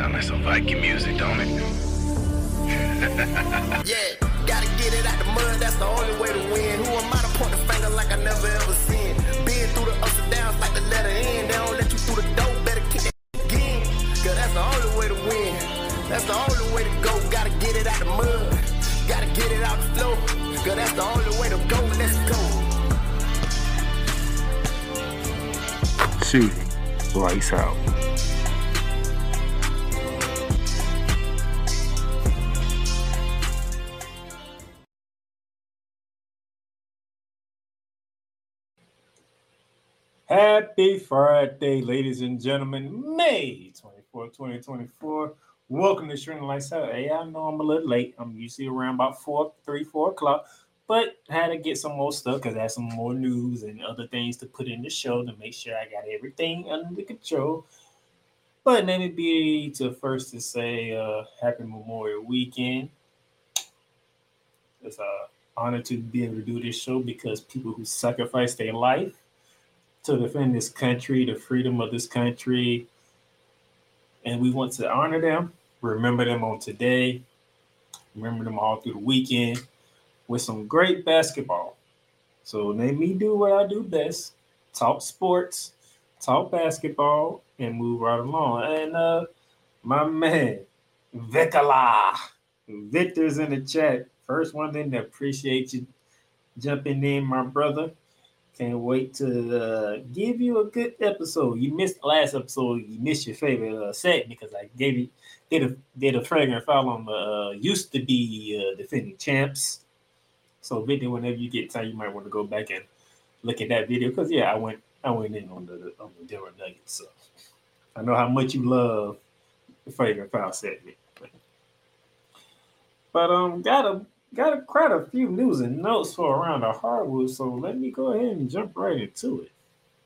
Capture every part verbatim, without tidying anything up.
Sound like some Viking music, don't it? Yeah, gotta get it out the mud, that's the only way to win. Who am I to point the finger like I never ever seen? Been through the ups and downs like the letter N. They don't let you through the door, better kick that again. Cause that's the only way to win. That's the only way to go. Gotta get it out the mud. Gotta get it out the flow. Cause that's the only way to go. Let's go. Shooting. Lights out. Happy Friday, ladies and gentlemen. May twenty-fourth, twenty twenty-four. Welcome to Shooting Lights Out. Hey, I know I'm a little late. I'm usually around about four, three, four o'clock. But I had to get some more stuff because I had some more news and other things to put in the show to make sure I got everything under control. But let me be to first to say uh, Happy Memorial Weekend. It's an honor to be able to do this show because people who sacrifice their life to defend this country, the freedom of this country, and we want to honor them, remember them on today, remember them all through the weekend with some great basketball. So let me do what I do best, talk sports, talk basketball, and move right along. And uh, my man, Vicala, Victor's in the chat. First one thing to appreciate you jumping in, my brother. Can't wait to uh, give you a good episode. You missed the last episode. You missed your favorite uh, segment because I gave you did a did a flagrant foul on the uh, used to be uh, defending champs. So, Victor, whenever you get time, you might want to go back and look at that video because yeah, I went I went in on the on the Denver Nuggets. So I know how much you love the flagrant foul segment. But, but um, got a. Got a, quite a few news and notes for around the hardwood, so let me go ahead and jump right into it.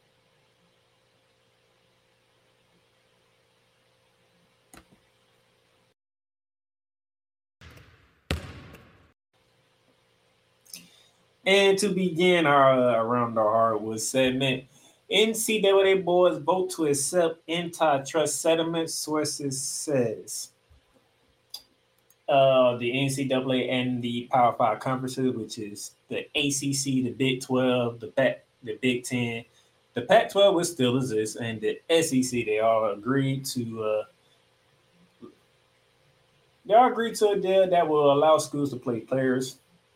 And to begin our uh, around the hardwood segment, N C double A boards vote to accept antitrust settlement, sources says. Uh, the N C double A and the Power Five conferences, which is the A C C, the Big twelve, the Pac, the Big Ten, the Pac twelve will still exist, and the S E C. They all agreed to. Uh, they all agreed to a deal that will allow schools to play players.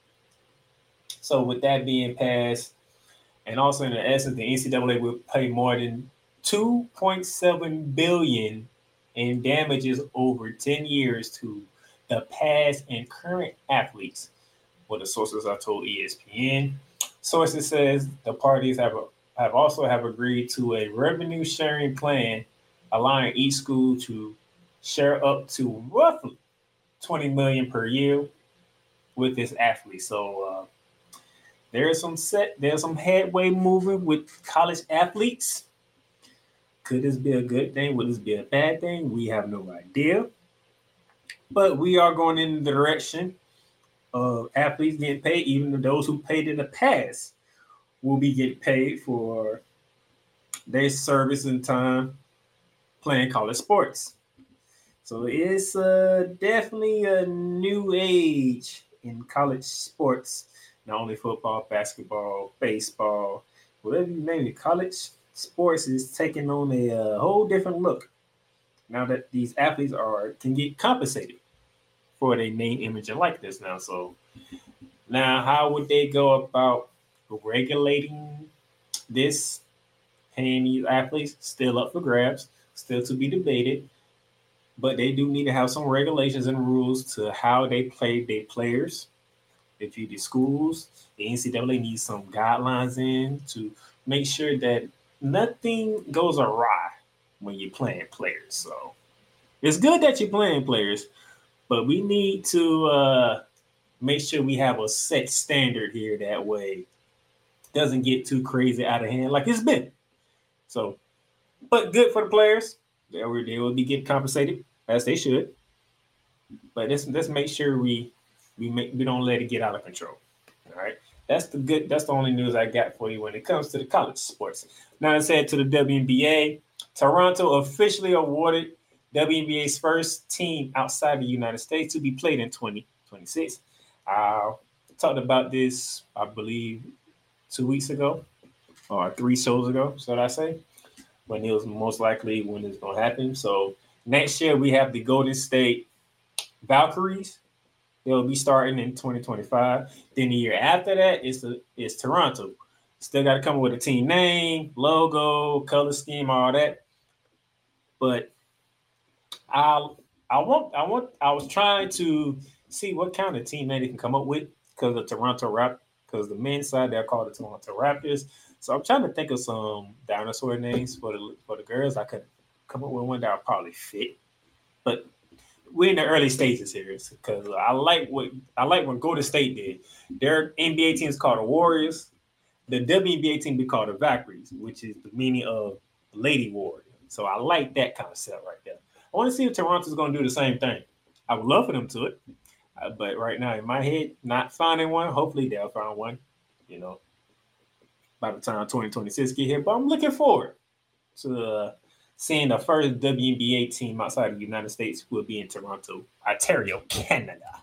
So, with that being passed, and also in the essence, the N C double A will pay more than two point seven billion dollars in damages over ten years to the past and current athletes. Well, the sources I told E S P N. Sources says the parties have a, have also have agreed to a revenue sharing plan, allowing each school to share up to roughly twenty million dollars per year with its athletes. So uh, there's some set there's some headway moving with college athletes. Could this be a good thing? Would this be a bad thing? We have no idea. But we are going in the direction of athletes getting paid, even those who paid in the past will be getting paid for their service and time playing college sports. So it's uh, definitely a new age in college sports, not only football, basketball, baseball, whatever you name it. College sports is taking on a uh, whole different look now that these athletes are can get compensated for their name, image, and likeness now. So now how would they go about regulating this, paying these athletes? Still up for grabs, still to be debated. But they do need to have some regulations and rules to how they play their players. If you do schools, the N C double A needs some guidelines in to make sure that nothing goes awry when you're playing players. So it's good that you're playing players, but we need to uh, make sure we have a set standard here. That way it doesn't get too crazy out of hand like it's been. So, but good for the players. They will, they will be getting compensated as they should. But let's, let's make sure we we make we don't let it get out of control. All right. That's the good. That's the only news I got for you when it comes to the college sports. Now let's head to the W N B A. Toronto officially awarded W N B A's first team outside the United States to be played in twenty twenty-six. I talked about this, I believe, two weeks ago or three shows ago, should I say, when it was most likely when it's going to happen. So next year we have the Golden State Valkyries. They'll be starting in twenty twenty-five. Then the year after that is the is Toronto. Still got to come up with a team name, logo, color scheme, all that. But I I want I want I was trying to see what kind of team name they can come up with because the Toronto Rap because the men's side they're called the Toronto Raptors. So I'm trying to think of some dinosaur names for the for the girls. I could come up with one that would probably fit, but we're in the early stages here because I like what I like what Golden State did. Their N B A team is called the Warriors. The W N B A team be called the Valkyries, which is the meaning of Lady Warrior. So I like that concept right there. I want to see if Toronto's going to do the same thing. I would love for them to it, uh, but right now in my head, not finding one. Hopefully they'll find one. You know, by the time twenty twenty-six get here, but I'm looking forward to. Uh, Seeing the first W N B A team outside of the United States will be in Toronto, Ontario, Canada.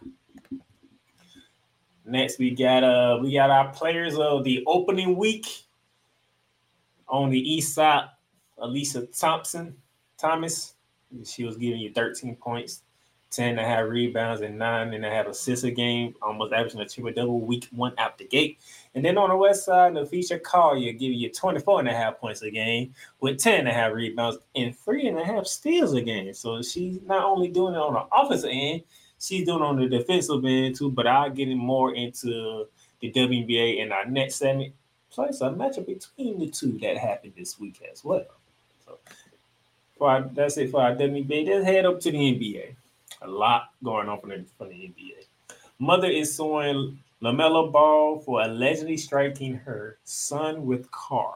Next, we got uh we got our players of the opening week on the east side. Elisa Thompson, Thomas, she was giving you thirteen points, ten and a half rebounds, and nine and a half assists a game, almost averaging a triple double week one out the gate. And then on the west side, Nafisha Collier giving you twenty-four and a half points a game with ten and a half rebounds and three and a half steals a game. So she's not only doing it on the offensive end, she's doing it on the defensive end too. But I'll get more into the W N B A in our next segment. Plus a matchup between the two that happened this week as well. So for our, that's it for our W N B A. Let's head up to the N B A. A lot going on from the, from the N B A. Mother is suing LaMelo Ball for allegedly striking her son with car.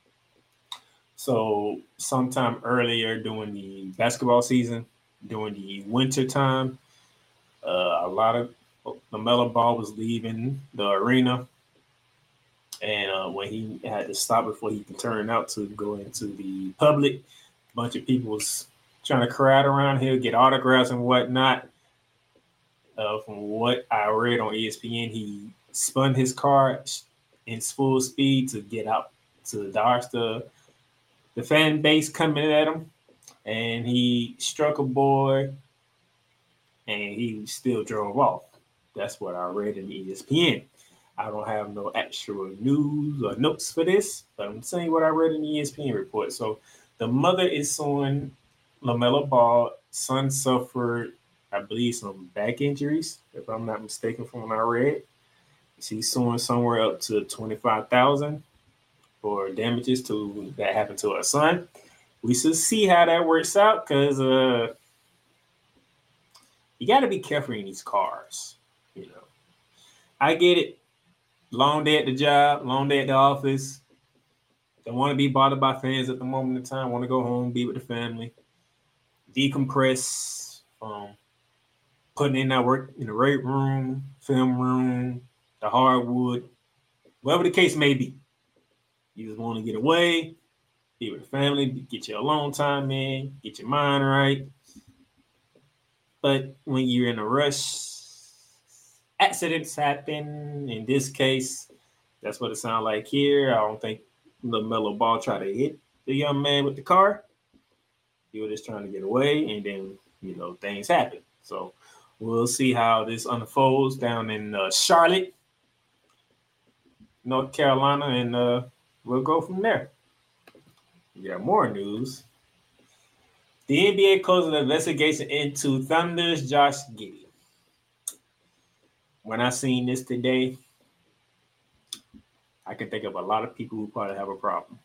So sometime earlier during the basketball season, during the winter time, uh, a lot of LaMelo Ball was leaving the arena. And uh, when he had to stop before he could turn out to go into the public, a bunch of people was trying to crowd around here, get autographs and whatnot. Uh, from what I read on E S P N, he spun his car in full speed to get out to dodge the the fan base coming at him, and he struck a boy, and he still drove off. That's what I read in E S P N. I don't have no actual news or notes for this, but I'm saying what I read in the E S P N report. So the mother is suing LaMelo Ball. Son suffered, I believe, some back injuries, if I'm not mistaken from what I read. She's suing somewhere up to twenty-five thousand dollars for damages to that happened to her son. We should see how that works out because uh, you got to be careful in these cars. You know, I get it. Long day at the job, long day at the office. Don't want to be bothered by fans at the moment in time. Want to go home, be with the family, decompress. Um, putting in that work in the weight room, film room, the hardwood, whatever the case may be. You just want to get away, be with the family, get your alone time in, get your mind right. But when you're in a rush, accidents happen. In this case, that's what it sounds like here. I don't think LaMelo Ball tried to hit the young man with the car. He was just trying to get away, and then, you know, things happen. So we'll see how this unfolds down in uh, Charlotte, North Carolina, and uh, we'll go from there. We got more news. The N B A closed an investigation into Thunder's Josh Giddey. When I seen this today, I can think of a lot of people who probably have a problem.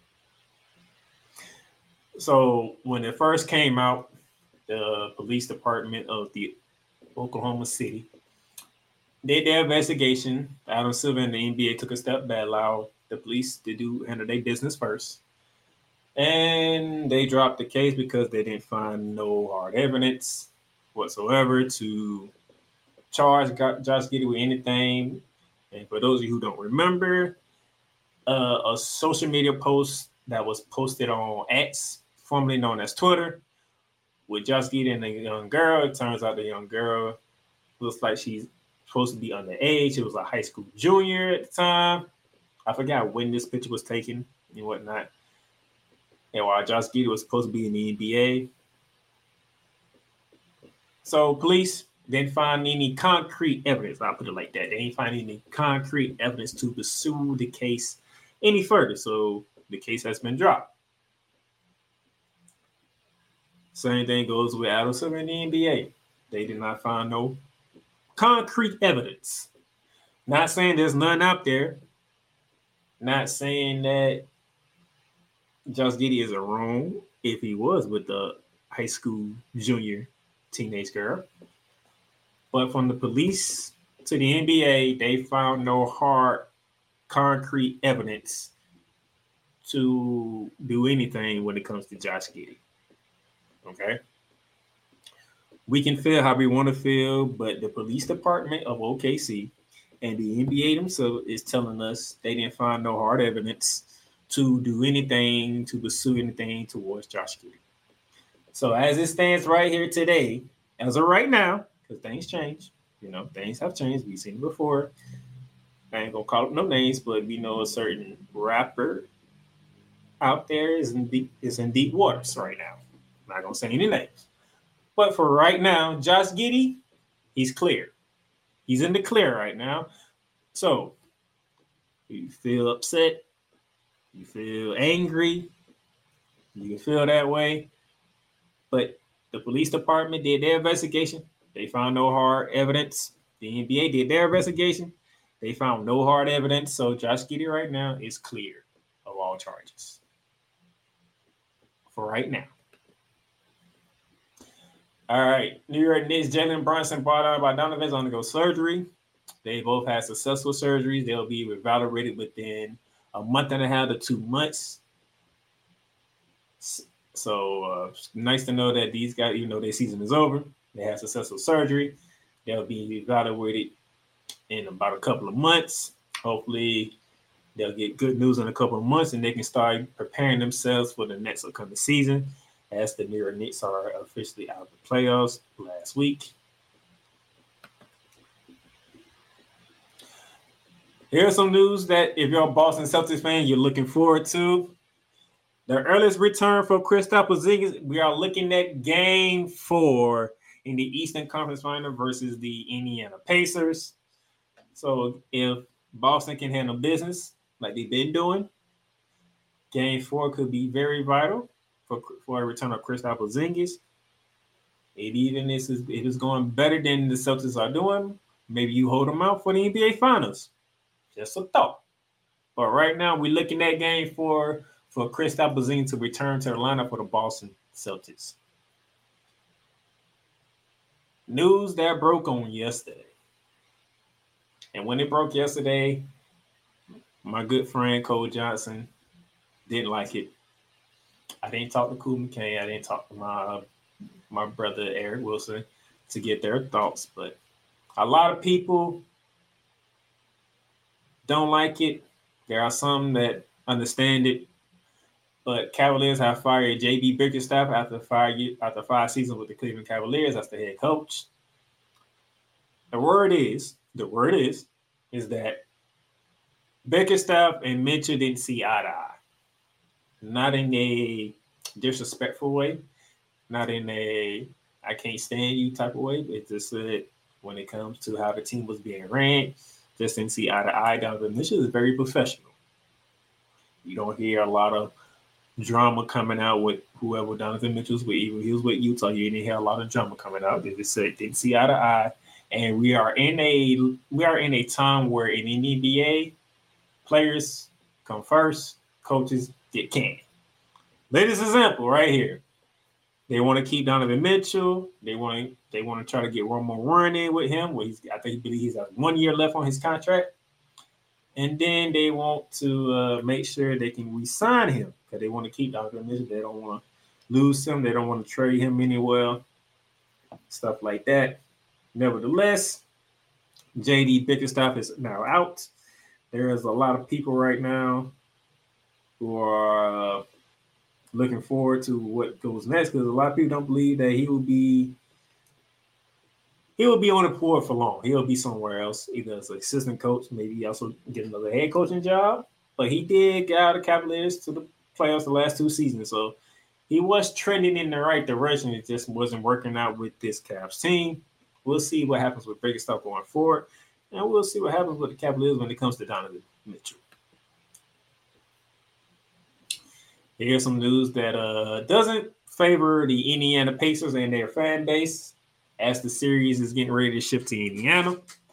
So when it first came out, the police department of the Oklahoma City did their investigation. Adam Silver and the N B A took a step back, allowed the police to do handle their business first. And they dropped the case because they didn't find no hard evidence whatsoever to charge Josh Giddey with anything. And for those of you who don't remember, uh, a social media post that was posted on X, formerly known as Twitter, with Josh Giddey and the young girl. It turns out the young girl looks like she's supposed to be underage. It was a high school junior at the time. I forgot when this picture was taken and whatnot. And while Josh Giddey was supposed to be in the N B A. So police didn't find any concrete evidence. I'll put it like that. They didn't find any concrete evidence to pursue the case any further. So the case has been dropped. Same thing goes with Adam Silver in the N B A. They did not find no concrete evidence. Not saying there's none out there. Not saying that Josh Giddey is wrong if he was with the high school junior teenage girl. But from the police to the N B A, they found no hard, concrete evidence to do anything when it comes to Josh Giddey. Okay? We can feel how we want to feel, but the police department of O K C and the N B A themselves is telling us they didn't find no hard evidence to do anything, to pursue anything towards Josh Giddey. So as it stands right here today, as of right now, because things change, you know, things have changed. We've seen it before. I ain't gonna call up no names, but we know a certain rapper out there is in deep is in deep waters right now. I'm not gonna say any names. But for right now, Josh Giddey, he's clear. He's in the clear right now. So you feel upset, you feel angry, you can feel that way. But the police department did their investigation. They found no hard evidence. The N B A did their investigation. They found no hard evidence. So Josh Giddey right now is clear of all charges. For right now. All right. New York Knicks, Jalen Brunson brought out by Donovan on to go surgery. They both had successful surgeries. They'll be evaluated within a month and a half to two months. So uh, nice to know that these guys, even though their season is over, they had successful surgery. They'll be evaluated in about a couple of months. Hopefully, they'll get good news in a couple of months and they can start preparing themselves for the next upcoming season, as the New York Knicks are officially out of the playoffs last week. Here's some news that if you're a Boston Celtics fan, you're looking forward to. The earliest return for Kristaps Porzingis, we are looking at game four in the Eastern Conference Final versus the Indiana Pacers. So if Boston can handle business like they've been doing, game four could be very vital for, for a return of Kristaps Porzingis. It even is it is going better than the Celtics are doing. Maybe you hold them out for the N B A Finals. Just a thought. But right now we're looking at game four for Kristaps Porzingis to return to the lineup for the Boston Celtics. News that broke on yesterday. And when it broke yesterday, my good friend Cole Johnson didn't like it. I didn't talk to Kool McKay. I didn't talk to my, my brother Eric Wilson to get their thoughts. But a lot of people don't like it. There are some that understand it. But Cavaliers have fired J B Bickerstaff after five after five seasons with the Cleveland Cavaliers as the head coach. The word is, the word is, is that Bickerstaff and Mitchell didn't see eye to eye. Not in a disrespectful way, not in a I can't stand you type of way. It's just that when it comes to how the team was being ran, just didn't see eye to eye. Donovan Mitchell is very professional. You don't hear a lot of drama coming out with whoever Donovan Mitchell's with. Even he was with Utah, you didn't hear a lot of drama coming out. They just said didn't see eye to eye. And we are in a we are in a time where in the N B A, players come first, coaches get canned. Latest example right here. They want to keep Donovan Mitchell. They want to they want to try to get one more run in with him. Where he's I think he believes he has one year left on his contract. And then they want to uh, make sure they can re-sign him because they want to keep Donovan Mitchell. They don't want to lose him. They don't want to trade him anywhere. Stuff like that. Nevertheless, J D Bickerstaff is now out. There is a lot of people right now who are uh, looking forward to what goes next because a lot of people don't believe that he will be he will be on the board for long. He'll be somewhere else, either as an assistant coach, maybe also get another head coaching job. But he did get out of the Cavaliers to the playoffs the last two seasons, so he was trending in the right direction. It just wasn't working out with this Cavs team. We'll see what happens with Bickerstaff going forward, and we'll see what happens with the Cavaliers when it comes to Donovan Mitchell. Here's some news that uh, doesn't favor the Indiana Pacers and their fan base as the series is getting ready to shift to Indiana.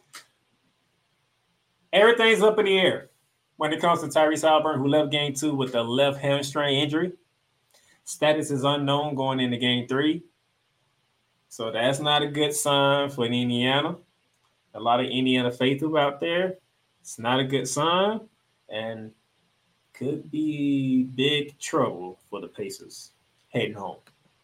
Everything's up in the air when it comes to Tyrese Haliburton, who left game two with a left hamstring injury. Status is unknown going into game three. So that's not a good sign for Indiana. A lot of Indiana faithful out there. It's not a good sign. And could be big trouble for the Pacers heading home.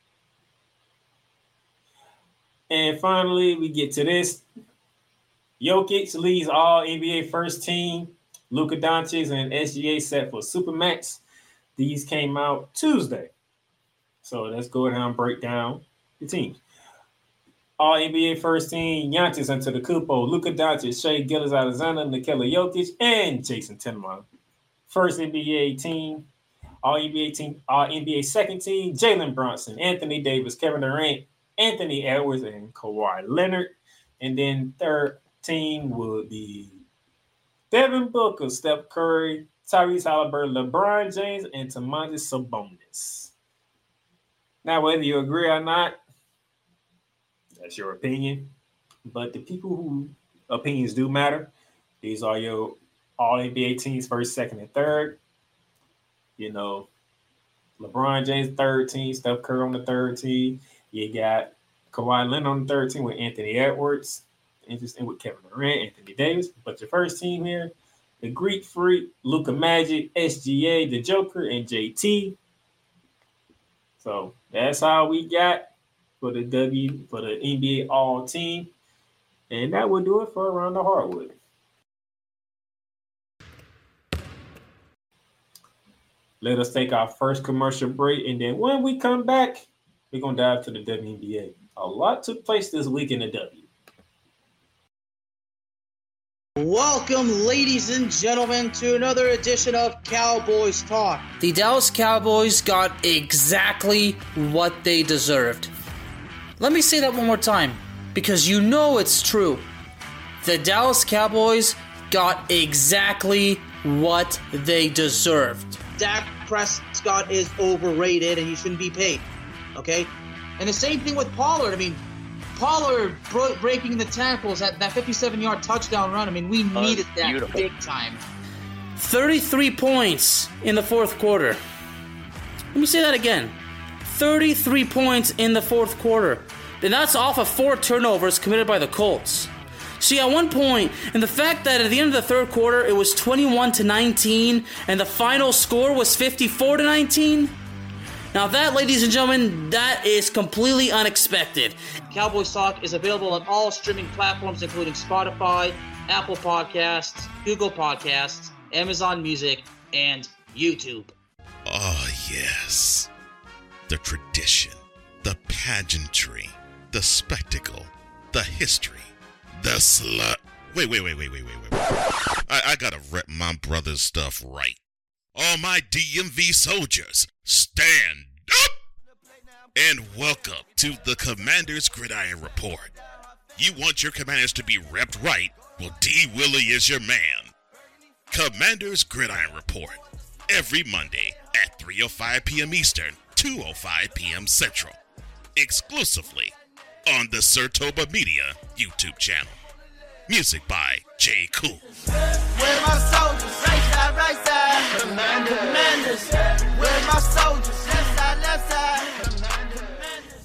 And finally, we get to this. Jokic leads all N B A first team. Luka Doncic and S G A set for Supermax. These came out Tuesday. So let's go ahead and break down the teams. All N B A first team, Giannis Antetokounmpo, Luka Doncic, Shai Gilgeous-Alexander, Nikola Jokic, and Jason Tatum. First N B A team, all N B A team, all N B A second team, Jalen Brunson, Anthony Davis, Kevin Durant, Anthony Edwards, and Kawhi Leonard. And then third team would be Devin Booker, Steph Curry, Tyrese Haliburton, LeBron James, and Domantas Sabonis. Now, whether you agree or not, that's your opinion. But the people who opinions do matter. These are your all N B A teams, first, second, and third. You know, LeBron James, third team, Steph Curry on the third team. You got Kawhi Leonard on the third team with Anthony Edwards. Interesting with Kevin Durant, Anthony Davis. But your first team here, the Greek Freak, Luka Magic, S G A, the Joker, and J T. So that's how we got for the W for the N B A All Team. And that will do it for Around the Hardwood. Let us take our first commercial break, and then when we come back, we're going to dive to the W N B A. A lot took place this week in the W. Welcome, ladies and gentlemen, to another edition of Cowboys Talk. The Dallas Cowboys got exactly what they deserved. Let me say that one more time, because you know it's true. The Dallas Cowboys got exactly what they deserved. Dak Prescott is overrated and he shouldn't be paid, okay? And the same thing with Pollard. I mean, Pollard bro- breaking the tackles at that fifty-seven-yard touchdown run. I mean, we uh, needed that beautiful. Big time. thirty-three points in the fourth quarter. Let me say that again. thirty-three points in the fourth quarter. And that's off of four turnovers committed by the Colts. See, at one point, and the fact that at the end of the third quarter, it was twenty-one to nineteen, and the final score was fifty-four to nineteen. Now that, ladies and gentlemen, that is completely unexpected. Cowboys Talk is available on all streaming platforms, including Spotify, Apple Podcasts, Google Podcasts, Amazon Music, and YouTube. Oh, yes. The tradition, the pageantry, the spectacle, the history. The slut. Wait, wait, wait, wait, wait, wait, wait. I, I gotta rep my brother's stuff right. All my D M V soldiers, stand up! And welcome to the Commander's Gridiron Report. You want your commanders to be repped right? Well, D. Willie is your man. Commander's Gridiron Report. Every Monday at three oh five p.m. Eastern, two oh five p.m. Central. Exclusively on the Sertoba Media YouTube channel. Music by J. Cool. Where my soldiers, right side, right side. Commander. Commanders. Where my soldiers, left side, left side. Commanders.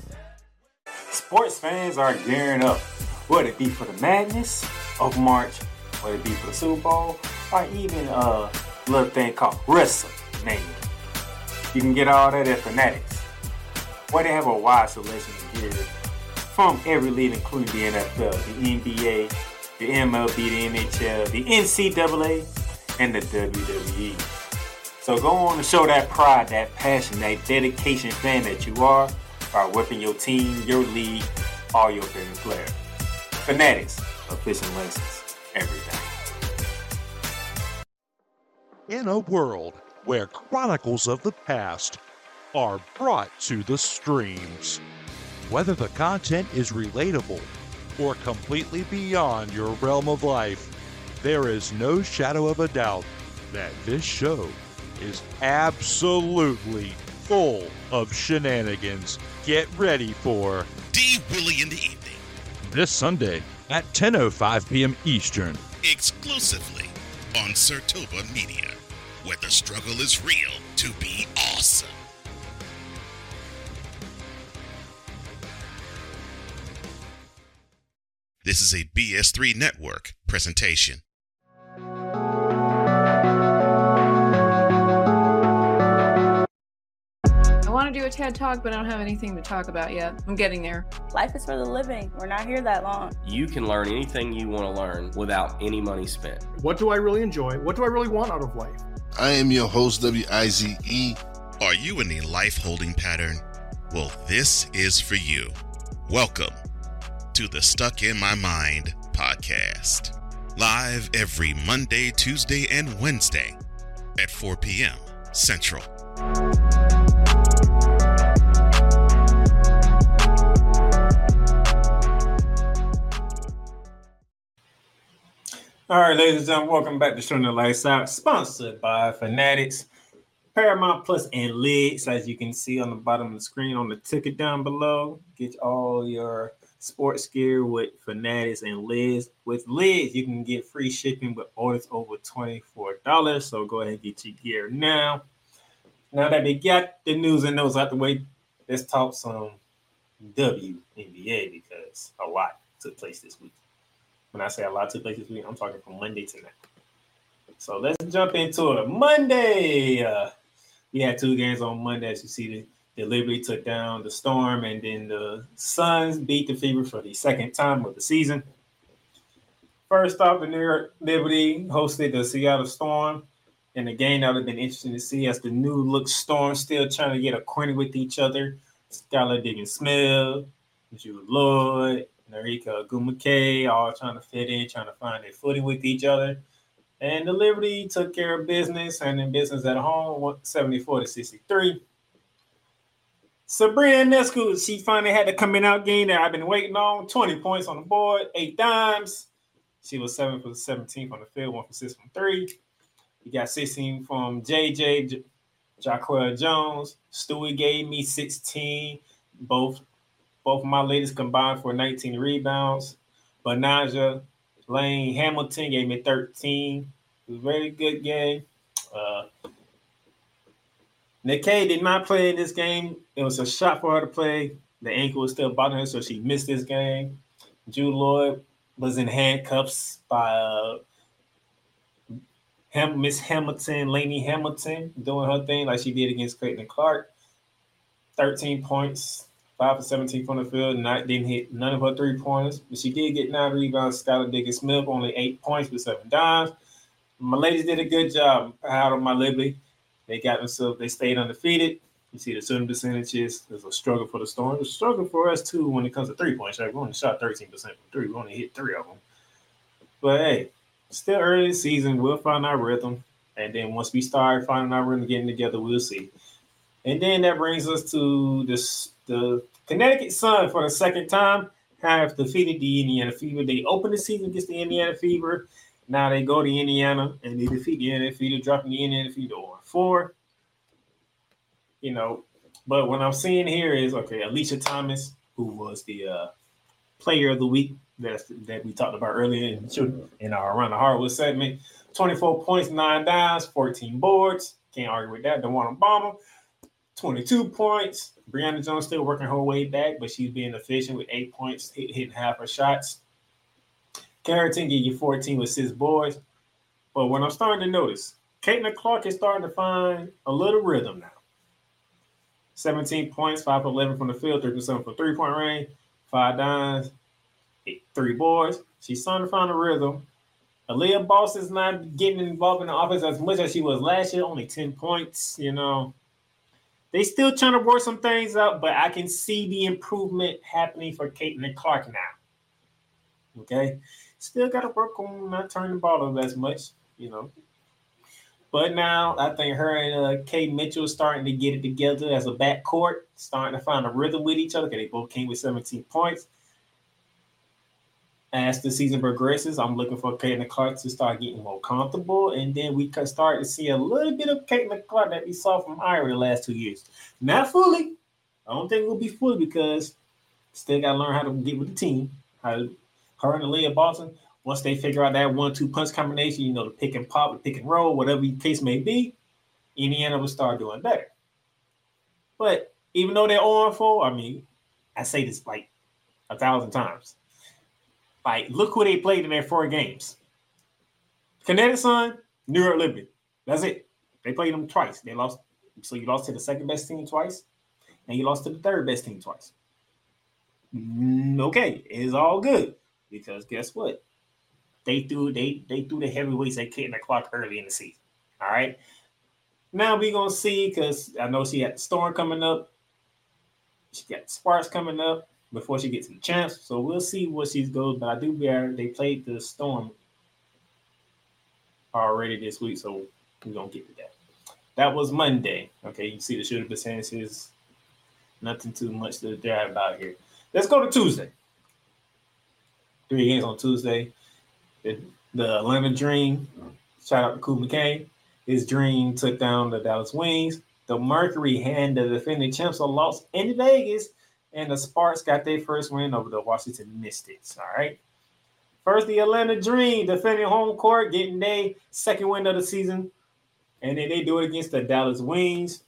Sports fans are gearing up, whether it be for the madness of March, whether it be for the Super Bowl, or even a little thing called WrestleMania. You can get all that at Fanatics, where they have a wide selection of gear from every league, including the N F L, the N B A, the M L B, the N H L, the N C double A, and the W W E. So go on and show that pride, that passion, that dedication fan that you are by whipping your team, your league, all your favorite players. Fanatics, official license, everything. In a world where chronicles of the past are brought to the streams, whether the content is relatable or completely beyond your realm of life, there is no shadow of a doubt that this show is absolutely full of shenanigans. Get ready for D. Willie in the evening. This Sunday at ten oh five p.m. Eastern. Exclusively on Sertoba Media, where the struggle is real to be awesome. This is a B S three Network presentation. I want to do a TED Talk, but I don't have anything to talk about yet. I'm getting there. Life is for the living. We're not here that long. You can learn anything you want to learn without any money spent. What do I really enjoy? What do I really want out of life? I am your host, W I Z E. Are you in a life holding pattern? Well, this is for you. Welcome to the Stuck in My Mind podcast. Live every Monday, Tuesday, and Wednesday at four p.m. Central. All right, ladies and gentlemen, welcome back to Showing the Lights Out, sponsored by Fanatics, Paramount Plus, and Lids. As you can see on the bottom of the screen on the ticket down below, get all your sports gear with Fanatics and Lids. With Lids, you can get free shipping with orders over twenty-four dollars. So go ahead and get your gear now. Now that we got the news and notes out the way, let's talk some W N B A because a lot took place this week. When I say a lot took place this week, I'm talking from Monday to now. So let's jump into it. Monday, uh, we had two games on Monday. As you see, the, the Liberty took down the Storm, and then the Suns beat the Fever for the second time of the season. First off, the New York Liberty hosted the Seattle Storm in a game that would have been interesting to see as the new look Storm still trying to get acquainted with each other. Skylar Diggins-Smith, Jude Lloyd, Narika Ogwumike, all trying to fit in, trying to find their footing with each other. And the Liberty took care of business and in business at home, seventy-four to sixty-three. Sabrina Ionescu, she finally had the coming out game that I've been waiting on. twenty points on the board, eight dimes. She was seven for seventeen from the field, one for six from three. You got sixteen from J J, J- Jaquel Jones. Stewie gave me sixteen. Both Both of my ladies combined for nineteen rebounds. Banaja Lane Hamilton gave me thirteen. It was a very good game. Uh, Nikkei did not play in this game. It was a shot for her to play. The ankle was still bothering her, so she missed this game. Jude Lloyd was in handcuffs by uh, Ham- Miss Hamilton, Lainey Hamilton, doing her thing like she did against Clayton Clark. thirteen points. Five for seventeen from the field, not didn't hit none of her three pointers, but she did get nine rebounds. Skylar Diggins-Smith only eight points with seven dimes. My ladies did a good job. Proud of my Liberty. They got themselves. They stayed undefeated. You see the shooting percentages. There's a struggle for the Storm. There's a struggle for us too when it comes to three point shot. We only shot thirteen percent from three. We only hit three of them. But hey, still early in the season. We'll find our rhythm, and then once we start finding our rhythm, getting together, we'll see. And then that brings us to this. The Connecticut Sun, for the second time, have defeated the Indiana Fever. They opened the season against the Indiana Fever. Now they go to Indiana and they defeat the Indiana Fever, dropping the Indiana Fever on four. You know, but what I'm seeing here is, okay, Alicia Thomas, who was the uh, player of the week that's, that we talked about earlier in, in our Around the Hardwood segment, twenty-four points, nine dimes, fourteen boards. Can't argue with that. DeWanna Bomber, twenty-two points. Brianna Jones still working her way back, but she's being efficient with eight points, hit, hitting half her shots. Carrington gave you fourteen with six boards. But what I'm starting to notice, Caitlin Clark is starting to find a little rhythm now. seventeen points, five for eleven from the field, three for seven from three-point range, five dimes, eight, three boards. She's starting to find a rhythm. Aaliyah Boston's not getting involved in the offense as much as she was last year, only ten points, you know. They still trying to work some things out, but I can see the improvement happening for Caitlin Clark now. Okay? Still got to work on not turning the ball over as much, you know. But now I think her and uh, Kay Mitchell are starting to get it together as a backcourt, starting to find a rhythm with each other because they both came with seventeen points. As the season progresses, I'm looking for Caitlin Clark to start getting more comfortable, and then we can start to see a little bit of Caitlin Clark that we saw from Iowa the last two years. Not fully. I don't think we'll be fully because still got to learn how to get with the team. How to, her and Aaliyah Boston, once they figure out that one-two punch combination, you know, the pick and pop, the pick and roll, whatever the case may be, Indiana will start doing better. But even though they're oh and four, I mean, I say this like a thousand times. Like, look who they played in their four games. Connecticut Sun, New York Liberty. That's it. They played them twice. They lost. So you lost to the second best team twice, and you lost to the third best team twice. Mm, okay, it's all good because guess what? They threw they they threw the heavyweights at Caitlin Clark early in the season. All right. Now we're gonna see because I know she had the Storm coming up. She got Sparks coming up before she gets to the champs. So we'll see what she goes. But I do bear they played the Storm already this week, so we're gonna get to that. That was Monday. Okay, you can see the shooting percentages. Nothing too much to drive about here. Let's go to Tuesday. Three games on Tuesday. The, the Atlanta Dream, shout out to Kool McCain. His Dream took down the Dallas Wings. The Mercury had the defending champs a loss in Vegas, and the Sparks got their first win over the Washington Mystics. All right. First, the Atlanta Dream defending home court, getting their second win of the season, and then they do it against the Dallas Wings.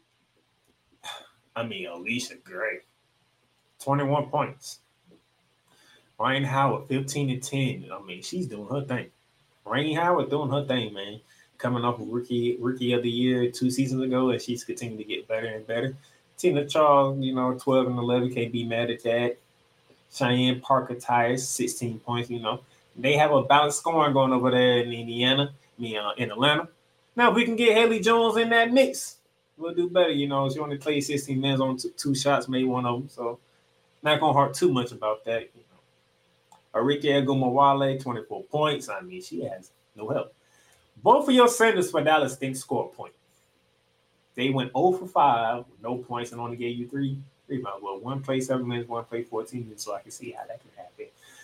I mean, Alicia Gray, twenty-one points. Ryan Howard, fifteen to ten. I mean, she's doing her thing. Rainy Howard doing her thing, man. Coming off of rookie rookie of the year two seasons ago, and she's continuing to get better and better. Tina Charles, you know, twelve and eleven, can't be mad at that. Cheyenne Parker Tyus, sixteen points, you know. They have a balanced scoring going over there in Indiana, I mean, uh, in Atlanta. Now, if we can get Haley Jones in that mix, we'll do better. You know, she only played sixteen minutes on two, two shots, made one of them, so not going to hurt too much about that. You know. Arike Agumawale, twenty-four points. I mean, she has no help. Both of your centers for Dallas didn't score a point. They went zero for five with no points and only gave you three rebounds. Well, one played seven minutes, one played fourteen minutes, so I can see how that could happen.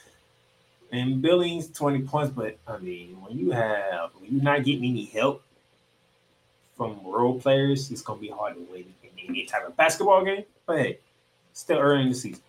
And Billings, twenty points, but I mean, when you have when you're not getting any help from role players, it's gonna be hard to win in any type of basketball game. But hey, still early in the season.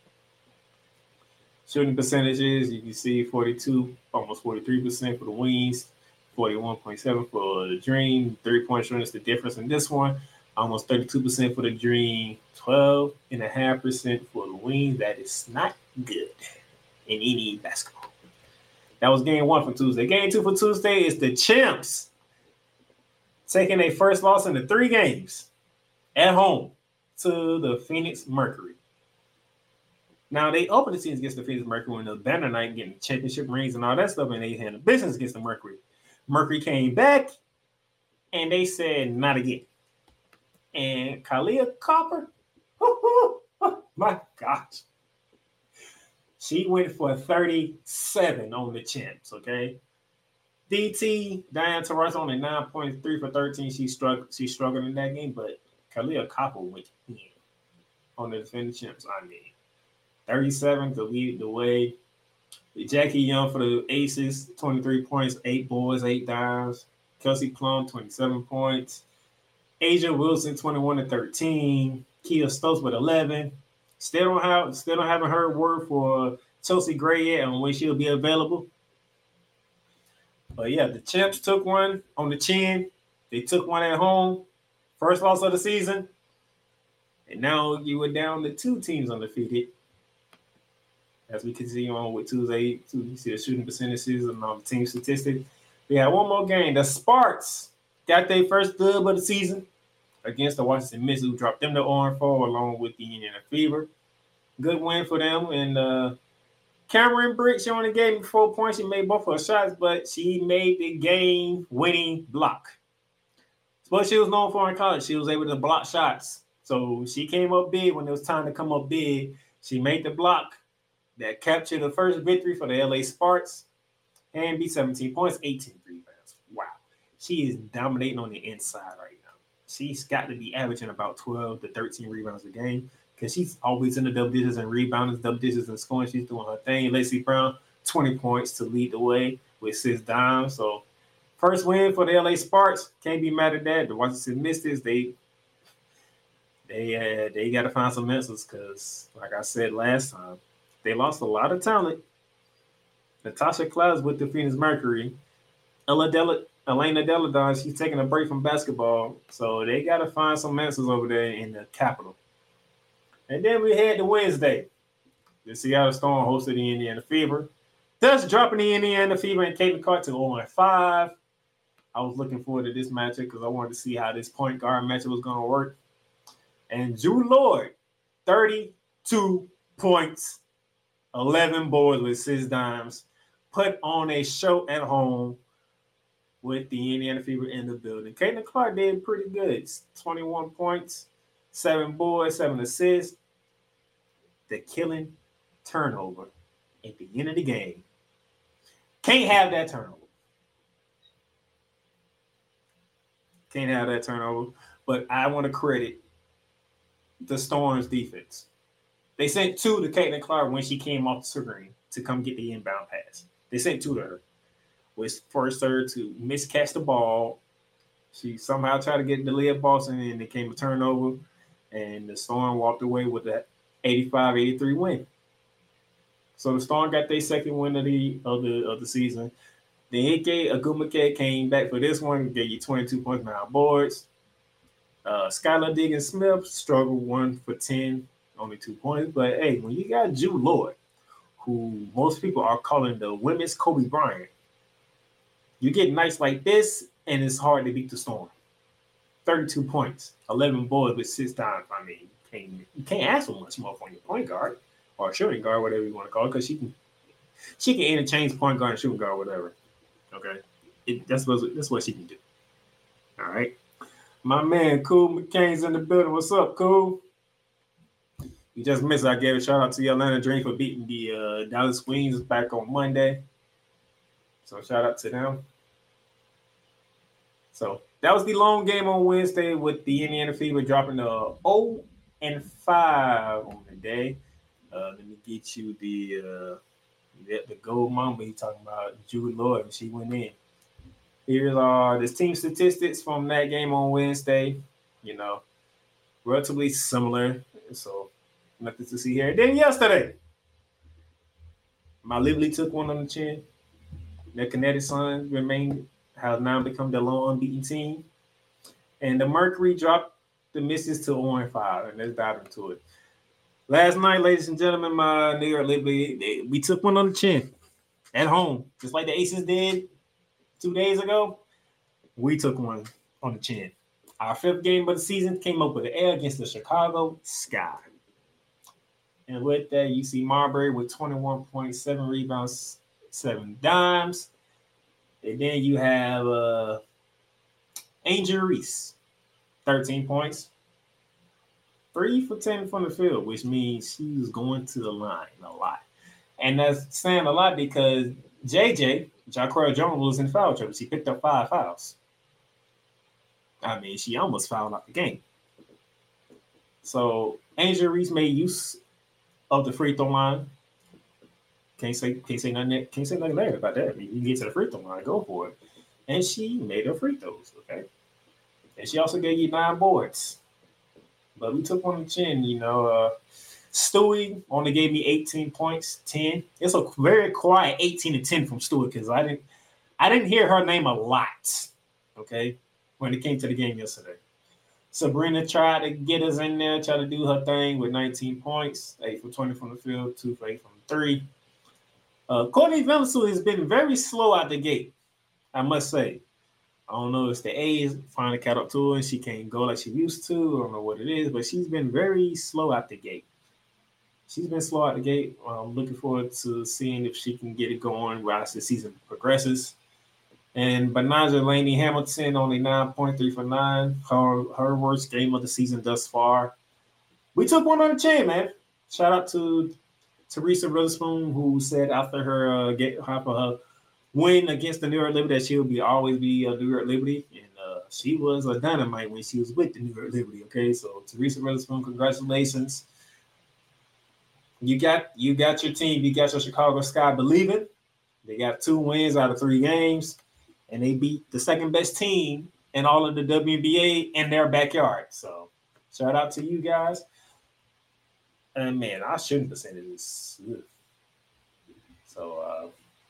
Shooting percentages, you can see forty-two, almost forty-three percent for the Wings, forty-one point seven for the Dream. Three-point shooting is the difference in this one. Almost thirty-two percent for the Dream, twelve point five percent for the Wings. That is not good in any basketball. That was game one for Tuesday. Game two for Tuesday is the Champs taking a first loss in the three games at home to the Phoenix Mercury. Now, they opened the season against the Phoenix Mercury in the banner night, getting championship rings and all that stuff, and they had a business against the Mercury. Mercury came back, and they said, not again. And Kahleah Copper, oh, my gosh. She went for thirty-seven on the Champs, okay? D T, Diane Taurasi, only nine point three for thirteen. She struggled, she struggled in that game, but Kahleah Copper went in on the defending Champs. I mean, thirty-seven to lead the way. Jackie Young for the Aces, twenty-three points, eight boards, eight dimes. Kelsey Plum, twenty-seven points. Asia Wilson, twenty-one to thirteen. Kia Stokes with eleven. Still don't have, still don't haven't heard word for Chelsea Gray yet on when she'll be available. But yeah, the Champs took one on the chin. They took one at home. First loss of the season. And now you were down to two teams undefeated. As we continue on with Tuesday, you see the shooting percentages and um, team statistics. We had one more game. The Sparks got their first dub of the season against the Washington Mystics, who dropped them to oh and four along with the Indiana Fever. Good win for them. And uh, Cameron Brick, she only gave me four points. She made both her shots, but she made the game-winning block. It's what she was known for in college. She was able to block shots. So she came up big when it was time to come up big. She made the block that captured the first victory for the L A Sparks and beat seventeen points, eighteen rebounds. Wow. She is dominating on the inside right now. She's got to be averaging about twelve to thirteen rebounds a game because she's always in the double digits and rebounding, double digits and scoring. She's doing her thing. Lacey Brown, twenty points to lead the way with six dimes. So first win for the L A Sparks. Can't be mad at that. The Washington Mystics, they they uh, they got to find some answers because, like I said last time, they lost a lot of talent. Natasha Clouds with the Phoenix Mercury. Ella Della, Elena Deladon, she's taking a break from basketball. So they got to find some answers over there in the capital. And then we head to Wednesday. The Seattle Storm hosted the Indiana Fever. Thus dropping the Indiana Fever and Caitlin Clark to oh and five. I was looking forward to this matchup because I wanted to see how this point guard matchup was going to work. And Drew Lord, thirty-two points, eleven boards with six dimes, put on a show at home with the Indiana Fever in the building. Caitlin Clark did pretty good. twenty-one points, seven boards, seven assists. The killing turnover at the end of the game. Can't have that turnover. Can't have that turnover. But I want to credit the Storm's defense. They sent two to Caitlin Clark when she came off the screen to come get the inbound pass. They sent two to her. Was forced her to miscatch the ball. She somehow tried to get the Leah Boston and it came a turnover. And the Storm walked away with that eighty-five eighty-three win. So the Storm got their second win of the of the, of the season. Then Ike Agumake came back for this one, gave you twenty-two points, nine boards. Uh, Skylar Diggins Smith struggled one for ten, only two points. But hey, when you got Drew Lord, who most people are calling the women's Kobe Bryant, you get nights like this, and it's hard to beat the Storm. thirty-two points, eleven boards with six dimes. I mean, you can't, you can't ask for much more from your point guard or shooting guard, whatever you want to call it, because she can she can interchange point guard and shooting guard, whatever. Okay, it, that's what that's what she can do. All right. My man, Cool McCain's in the building. What's up, Cool? You just missed. I gave a shout out to the Atlanta Dream for beating the uh, Dallas Queens back on Monday. So shout out to them. So that was the long game on Wednesday with the Indiana Fever dropping the oh and five on the day. Uh, let me get you the uh, the, the gold mamba. He talking about Julie Lloyd. She went in. Here's uh, the team statistics from that game on Wednesday. You know, relatively similar. So nothing to see here. Then yesterday, my Liberty took one on the chin. The Kinetic Suns remain have now become the lone unbeaten team. And the Mercury dropped the Misses to oh and five. And let's dive into it. Last night, ladies and gentlemen, my New York Liberty, they, we took one on the chin at home. Just like the Aces did two days ago, we took one on the chin. Our fifth game of the season came up with an L against the Chicago Sky. And with that, you see Marbury with twenty-one point seven rebounds, seven dimes. And then you have uh, Angel Reese, thirteen points, three for ten from the field, which means she's going to the line a lot. And that's saying a lot because J J, Jaquara Jones, was in foul trouble. She picked up five fouls. I mean, she almost fouled out the game. So Angel Reese made use of the free throw line. Can't say can't say nothing can't say nothing bad about that. I mean, you can get to the free throw line, go for it. And she made her free throws, okay? And she also gave you nine boards. But we took on the chin, you know. Uh, Stewie only gave me eighteen points, ten. It's a very quiet eighteen to ten from Stewie because I didn't I didn't hear her name a lot, okay, when it came to the game yesterday. Sabrina tried to get us in there, tried to do her thing with nineteen points, eight for twenty from the field, two for eight from three. Uh, Courtney Venezuela has been very slow out the gate, I must say. I don't know if it's the A's finally caught up to her and she can't go like she used to. I don't know what it is, but she's been very slow out the gate. she's been slow out the gate. I'm looking forward to seeing if she can get it going as the season progresses. And Banaja Laney Hamilton, only nine point three for nine. Her, her worst game of the season thus far. We took one on the chin, man. Shout out to Teresa Witherspoon, who said after her uh, get after her win against the New York Liberty that she would be always be a New York Liberty. And uh, she was a dynamite when she was with the New York Liberty. Okay, so Teresa Witherspoon, congratulations. You got you got your team. You got your Chicago Sky believing. They got two wins out of three games. And they beat the second best team in all of the W N B A in their backyard. So shout out to you guys. And man, I shouldn't have said this. So uh,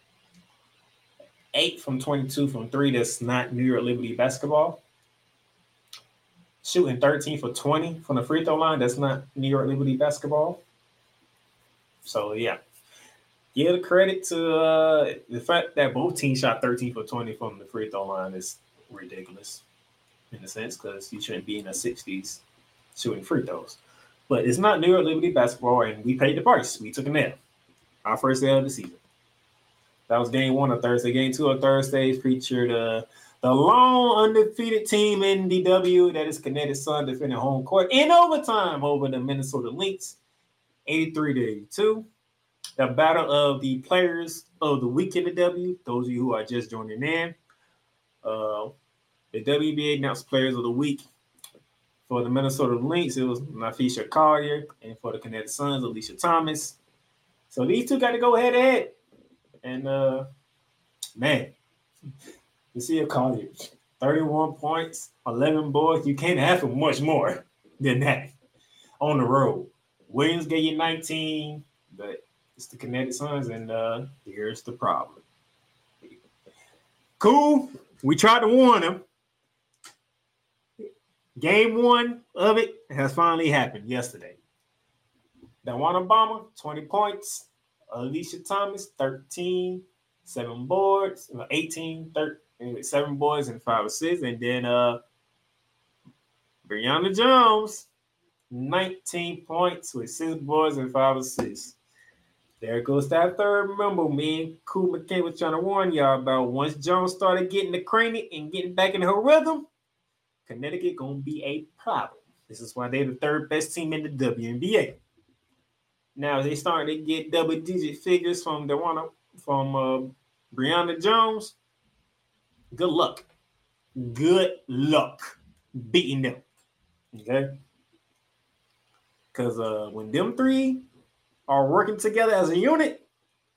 eight from twenty-two from three. That's not New York Liberty basketball. Shooting thirteen for twenty from the free throw line. That's not New York Liberty basketball. So yeah. Give the credit to uh, the fact that both teams shot thirteen for twenty from the free throw line is ridiculous in a sense because you shouldn't be in the sixties shooting free throws. But it's not New York Liberty basketball, and we paid the price. We took a L. Our first L of the season. That was game one of Thursday. Game two of Thursday featured uh, the long undefeated team in D W, that is Kinetic Sun, defending home court in overtime over the Minnesota Lynx, eighty-three to eighty-two. The battle of the players of the week in the W. Those of you who are just joining in. Uh, the W N B A announced players of the week. For the Minnesota Lynx, it was Napheesa Collier. And for the Kinetic Suns, Alicia Thomas. So these two got to go head to head. And, uh, man, you see a Collier. thirty-one points, eleven boards. You can't ask for much more than that on the road. Williams gave you nineteen, but it's the Kinetic Suns, and uh, here's the problem. Cool. We tried to warn them. Game one of it has finally happened yesterday. Dawana Bomber, twenty points. Alicia Thomas, thirteen, seven boards, eighteen, thirteen, seven boards, and five assists. And then uh, Brianna Jones, nineteen points with six boards and five assists. There goes that third member, man. Cool McKay was trying to warn y'all about once Jones started getting the cranny and getting back in her rhythm, Connecticut gonna be a problem. This is why they're the third best team in the W N B A. Now they starting to get double-digit figures from the one from uh, Brianna Jones. Good luck. Good luck beating them. Okay? Because uh, when them three are working together as a unit,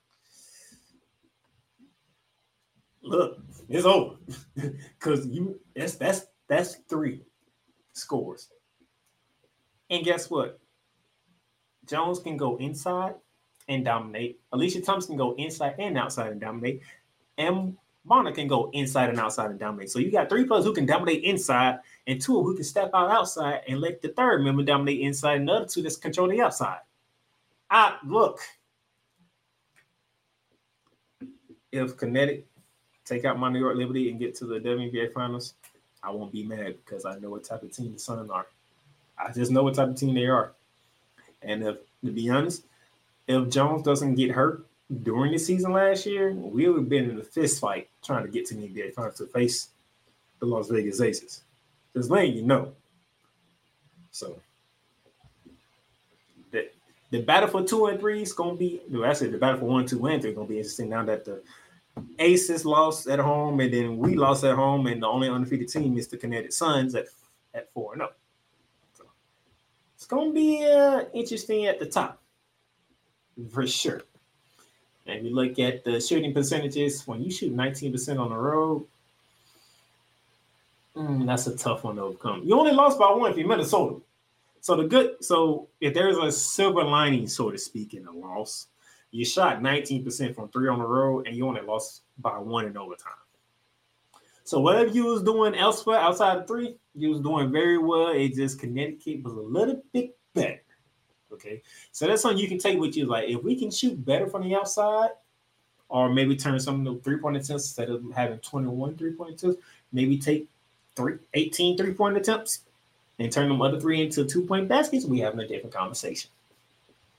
look, it's over. Because you that's that's that's three scores. And guess what? Jones can go inside and dominate. Alicia Thomas can go inside and outside and dominate. And Bonner can go inside and outside and dominate. So you got three players who can dominate inside and two who can step out outside and let the third member dominate inside and the other two that's control the outside. I look. If Connecticut take out my New York Liberty and get to the W N B A Finals, I won't be mad because I know what type of team the Suns are. I just know what type of team they are. And if, to be honest, if Jones doesn't get hurt during the season last year, we would have been in a fist fight trying to get to the N B A Finals to face the Las Vegas Aces. Just letting you know. So, the, the battle for two and three is going to be, no, actually, the battle for one, two, and three is going to be interesting now that the Aces lost at home and then we lost at home, and the only undefeated team is the Kinetic Suns at, at four and oh. It's going to be uh, interesting at the top, for sure. And you look at the shooting percentages, when you shoot nineteen percent on the road, mm, that's a tough one to overcome. You only lost by one if you're Minnesota. So the good, so if there's a silver lining, so to speak, in the loss, you shot nineteen percent from three on the road and you only lost by one in overtime. So whatever you was doing elsewhere outside of three, you was doing very well. It just Connecticut was a little bit better. Okay. So that's something you can take with you. Like, if we can shoot better from the outside, or maybe turn some of the three-point attempts instead of having twenty-one three-point attempts, maybe take three, eighteen three-point attempts and turn them other three into two-point baskets, we having a different conversation.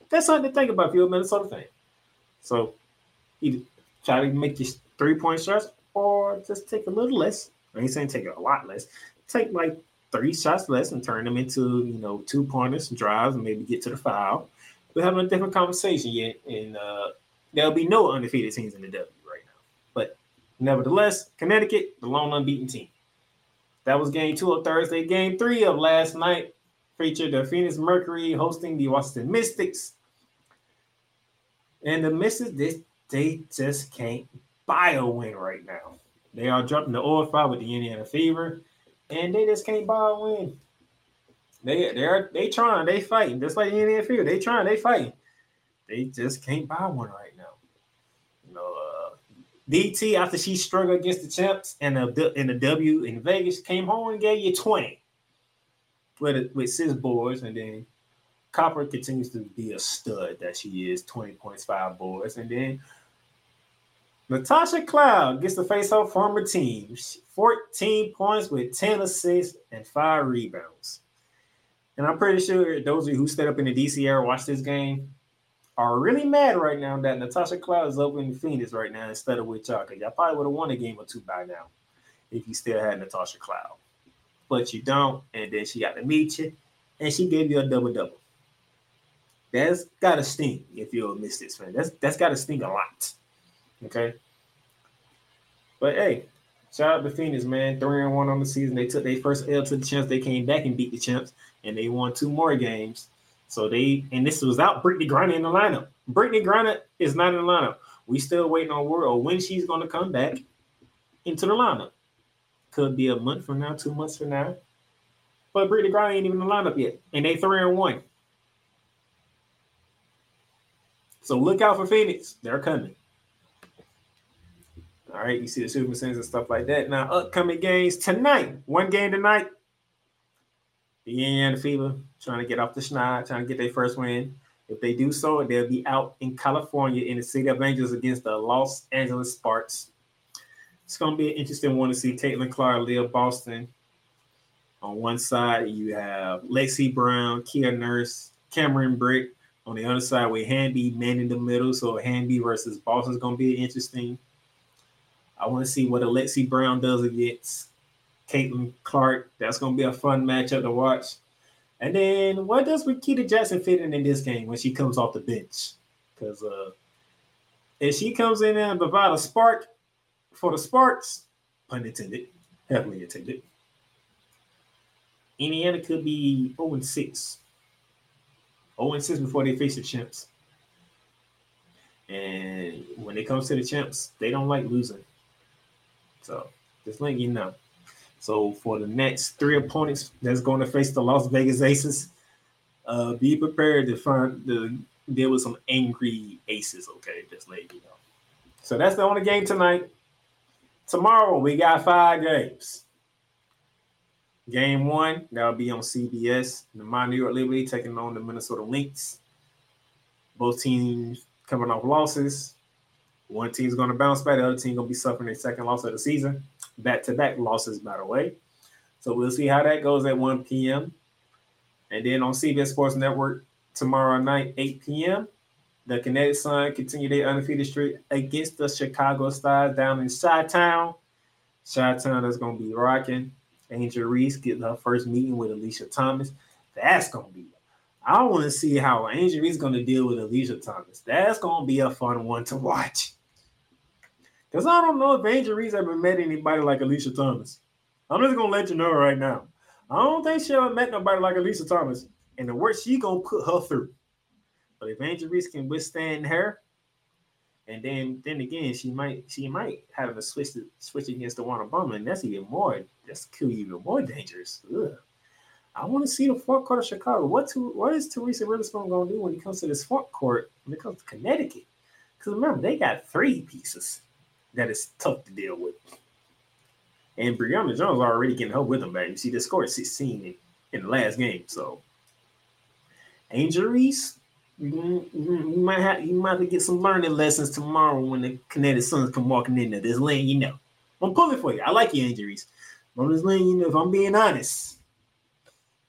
that's something to think about if you're a Minnesota fan. So either try to make your three-point shots or just take a little less. I ain't saying take a lot less. Take like three shots less and turn them into, you know, two-pointers, drives, and maybe get to the foul. We're having a different conversation yet, and uh, there'll be no undefeated teams in the W right now. But nevertheless, Connecticut, the lone unbeaten team. That was game two of Thursday. Game three of last night featured the Phoenix Mercury hosting the Washington Mystics. And the Mystics, they, they just can't buy a win right now. They are dropping the oil fight with the Indiana Fever, and they just can't buy a win. They they're they trying, they fighting, just like the Indiana Fever. They trying, they fighting. They just can't buy one right now. You know, uh, D T, after she struggled against the champs and the in the W in Vegas, came home and gave you twenty with with six boards, and then Copper continues to be a stud that she is, twenty points, five boards, and then Natasha Cloud gets to face her former team, fourteen points with ten assists and five rebounds. And I'm pretty sure those of you who stayed up in the D C area watched this game are really mad right now that Natasha Cloud is up in Phoenix right now instead of with y'all, because y'all probably would have won a game or two by now if you still had Natasha Cloud. But you don't, and then she got to meet you, and she gave you a double-double. That's got to sting if you're a Mystics fan. That's that's got to sting a lot. Okay? But, hey, shout out to Phoenix, man. three and one on the season. They took their first L to the champs. They came back and beat the champs, and they won two more games. So they, and this was without Brittany Griner in the lineup. Brittany Griner is not in the lineup. We still waiting on word on when she's going to come back into the lineup. Could be a month from now, two months from now. But Brittany Griner ain't even in the lineup yet. And they three and one. So look out for Phoenix. They're coming. All right, you see the Super Sins and stuff like that. Now, upcoming games tonight. One game tonight. The Indiana Fever trying to get off the schneid, trying to get their first win. If they do so, they'll be out in California in the City of Angels against the Los Angeles Sparks. It's going to be an interesting one to see Caitlin Clark, Leah Boston. On one side, you have Lexi Brown, Kia Nurse, Cameron Brick. On the other side, with Hanby man in the middle. So Hanby versus Boston is going to be interesting. I want to see what Alexi Brown does against Caitlin Clark. That's going to be a fun matchup to watch. And then what does Rikita Jackson fit in in this game when she comes off the bench? Because uh, if she comes in and provide a spark for the Sparks, pun intended, heavily intended, Indiana could be oh and six. oh and six before they face the champs. And when it comes to the champs, they don't like losing. So just letting you know. So for the next three opponents that's going to face the Las Vegas Aces, uh, be prepared to find the deal with some angry aces. Okay, just letting you know. So that's the only game tonight. Tomorrow we got five games. Game one, that'll be on C B S. The My New York Liberty taking on the Minnesota Lynx. Both teams coming off losses. One team's going to bounce back. The other team going to be suffering their second loss of the season. Back-to-back losses, by the way. So we'll see how that goes at one p.m. And then on C B S Sports Network tomorrow night, eight p.m., the Connecticut Sun continue their undefeated streak against the Chicago Stars down in Chi-Town. Chi-Town is going to be rocking. Angel Reese getting her first meeting with Alicia Thomas. That's going to be I want to see how Angel Reese is going to deal with Alicia Thomas. That's going to be a fun one to watch. Because I don't know if Angel Reese ever met anybody like Alicia Thomas. I'm just going to let you know right now. I don't think she ever met nobody like Alicia Thomas. And the work she going to put her through. But if Angel Reese can withstand her, and then then again, she might she might have a switch to, switch against the Warner Bummer, and that's even more, that's could be even more dangerous. Ugh. I want to see the front court of Chicago. What to, what is Teresa Witherspoon going to do when it comes to this front court when it comes to Connecticut? Because remember, they got three pieces that is tough to deal with. And Brianna Jones already getting her with them back. You see, they scored sixteen in, in the last game. So, Angel Reese, you, you might have you might have to get some learning lessons tomorrow when the Connecticut Suns come walking in there. Just letting you know. I'm pulling for you. I like you, Angel Reese. I'm just letting you know if I'm being honest.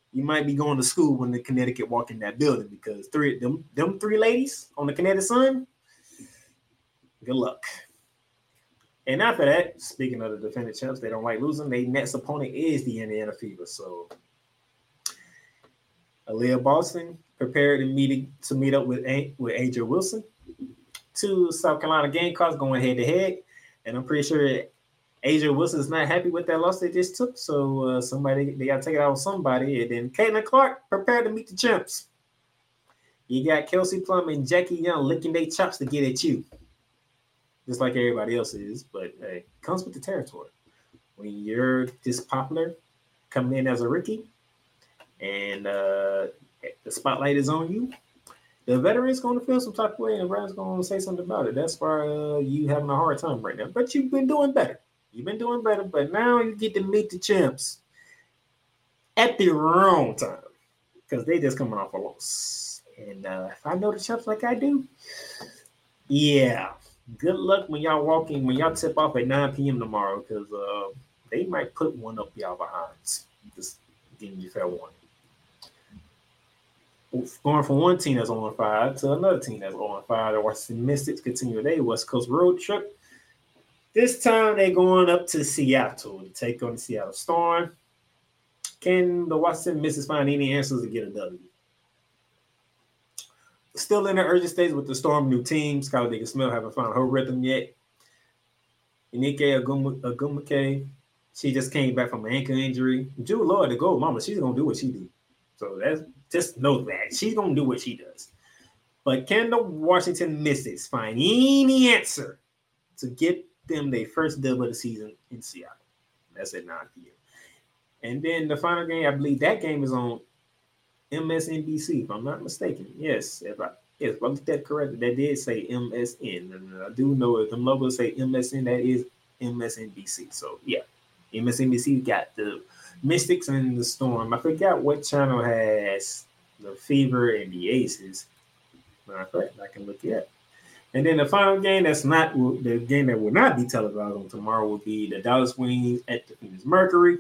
you might be going to school when the Connecticut walk in that building because three them them three ladies on the Connecticut Sun. Good luck. And after that, speaking of the defending champs, they don't like losing. Their next opponent is the Indiana Fever. So, Aaliyah Boston prepared to meet to meet up with A- with A J Wilson. Two South Carolina Gamecocks going head to head, and I'm pretty sure A J Wilson is not happy with that loss they just took. So uh, somebody they got to take it out on somebody. And then Caitlin Clark prepared to meet the champs. You got Kelsey Plum and Jackie Young licking their chops to get at you. Just like everybody else is, but hey, it comes with the territory. When you're this popular, coming in as a rookie, and uh, the spotlight is on you, the veteran's going to feel some type of way, and the veteran's going to say something about it. That's why uh, you having a hard time right now. But you've been doing better. You've been doing better, but now you get to meet the champs at the wrong time because they just coming off a loss. And uh, if I know the champs like I do, yeah. Good luck when y'all walking, when y'all tip off at nine p.m. tomorrow, because uh, they might put one up y'all behinds. Just giving you fair warning. Going from one team that's on fire to another team that's on fire. The Washington Mystics continue their West Coast road trip. This time they're going up to Seattle to take on the Seattle Storm. Can the Washington Mystics find any answers to get a W? Still in the urgent stage with the Storm new team. Skylar Diggins-Smith haven't found her rhythm yet. Inike Agumake, she just came back from an ankle injury. Jude Lloyd, the gold mama, she's going to do what she do. So that's just know that. She's going to do what she does. But can the Washington Mystics find any answer to get them their first dub of the season in Seattle? That's at nine p.m. And then the final game, I believe that game is on M S N B C, if I'm not mistaken. Yes, if I yes, if I looked that correctly, that did say M S N. And I do know if the logos say M S N, that is M S N B C. So yeah, M S N B C got the Mystics and the Storm. I forgot what channel has the Fever and the Aces. Matter of fact, I can look it up. And then the final game that's not the game that will not be televised on tomorrow will be the Dallas Wings at the Phoenix Mercury.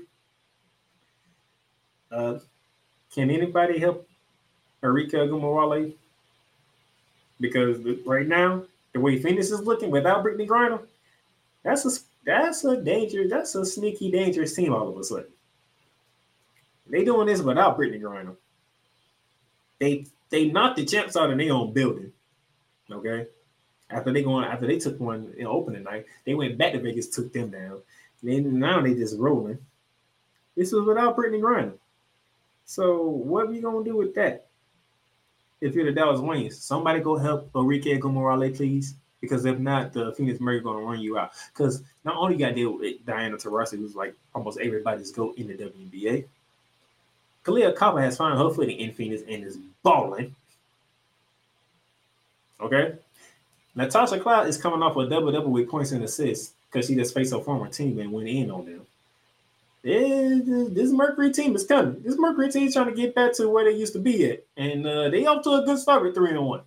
Uh, Can anybody help Arike Ogunbowale? Because right now, the way Phoenix is looking without Brittany Griner, that's a that's a danger, that's a sneaky, dangerous team all of a sudden. They doing this without Brittany Griner. They they knocked the champs out in their own building. Okay. After they going after they took one in opening night, they went back to Vegas, took them down. Then now they just rolling. This was without Brittany Griner. So what are you gonna do with that? If you're the Dallas Wings, somebody go help Arike Ogunbowale, please. Because if not, the Phoenix Mercury gonna run you out. Because not only you got to deal with Diana Taurasi, who's like almost everybody's go in the W N B A. Kalia Kappa has found her footing in Phoenix and is balling. Okay, Natasha Cloud is coming off a double double with points and assists because she just faced her former team and went in on them. This, this Mercury team is coming. This Mercury team is trying to get back to where they used to be at. And uh, they up to a good start with three and one.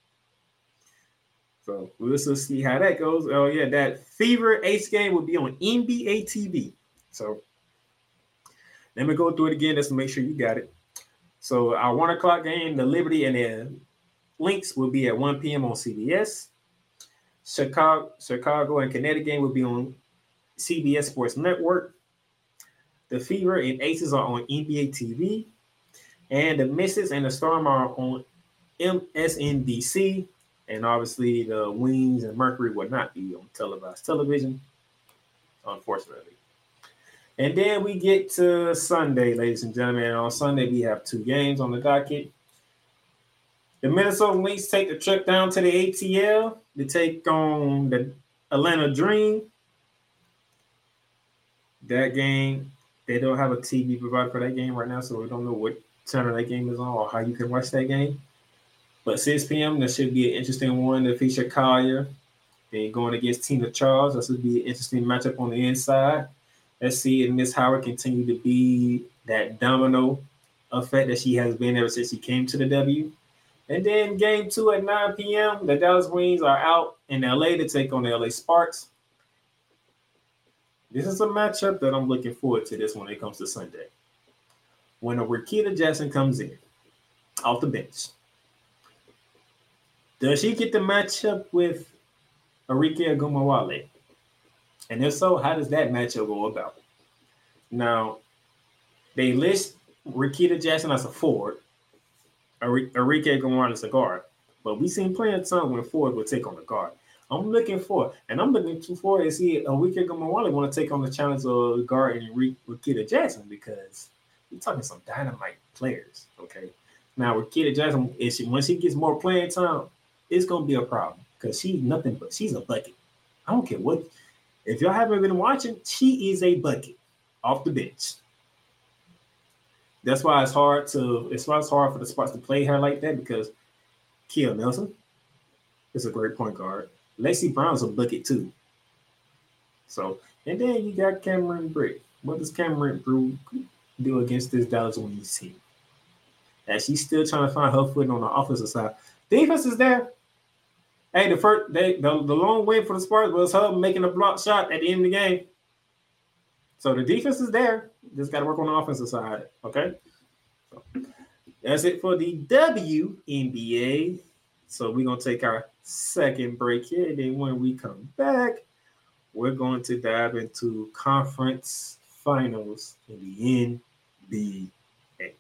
So we'll just see how that goes. Oh, yeah, that Fever Ace game will be on N B A T V. So let me go through it again just to make sure you got it. So our one o'clock game, the Liberty and the Lynx will be at one p.m. on C B S. Chicago, Chicago and Connecticut game will be on C B S Sports Network. The Fever and Aces are on N B A T V. And the Mystics and the Storm are on M S N B C. And obviously the Wings and Mercury will not be on televised television, unfortunately. And then we get to Sunday, ladies and gentlemen. And on Sunday, we have two games on the docket. The Minnesota Lynx take the trip down to the A T L to take on the Atlanta Dream. That game, they don't have a T V provider for that game right now, so we don't know what channel that game is on or how you can watch that game. But six p.m., that should be an interesting one to feature Collier. Then going against Tina Charles, that should be an interesting matchup on the inside. Let's see if Miss Howard continue to be that domino effect that she has been ever since she came to the W. And then game two at nine p.m., the Dallas Wings are out in L A to take on the L A Sparks. This is a matchup that I'm looking forward to this when it comes to Sunday. when a Rakita Jackson comes in off the bench, does she get to match up with Arike Ogunbowale? And if so, how does that matchup go about? Now, they list Rakita Jackson as a forward, Arike Ogunbowale as a guard, but we seen plenty of times when a forward will take on a guard. I'm looking for, and I'm looking for to see Arike Ogunbowale want to take on the challenge of guard and Rakita Jackson, because we're talking some dynamite players, okay? Now, Rakita Jackson, if she, when she gets more playing time, it's going to be a problem, because she's nothing but, she's a bucket. I don't care what, if y'all haven't been watching, she is a bucket off the bench. That's why it's hard to, it's why it's hard for the Sparks to play her like that, because Kia Nelson is a great point guard. Lacey Brown's a bucket too. So, and then you got Cameron Brick. What does Cameron Brick do against this Dallas Wings team? And she's still trying to find her footing on the offensive side. Defense is there. Hey, the first they, the, the long wait for the Sparks was her making a block shot at the end of the game. So the defense is there. Just got to work on the offensive side. Okay. So that's it for the W N B A. So we're gonna take our second break here. And then when we come back, we're going to dive into conference finals in the N B A.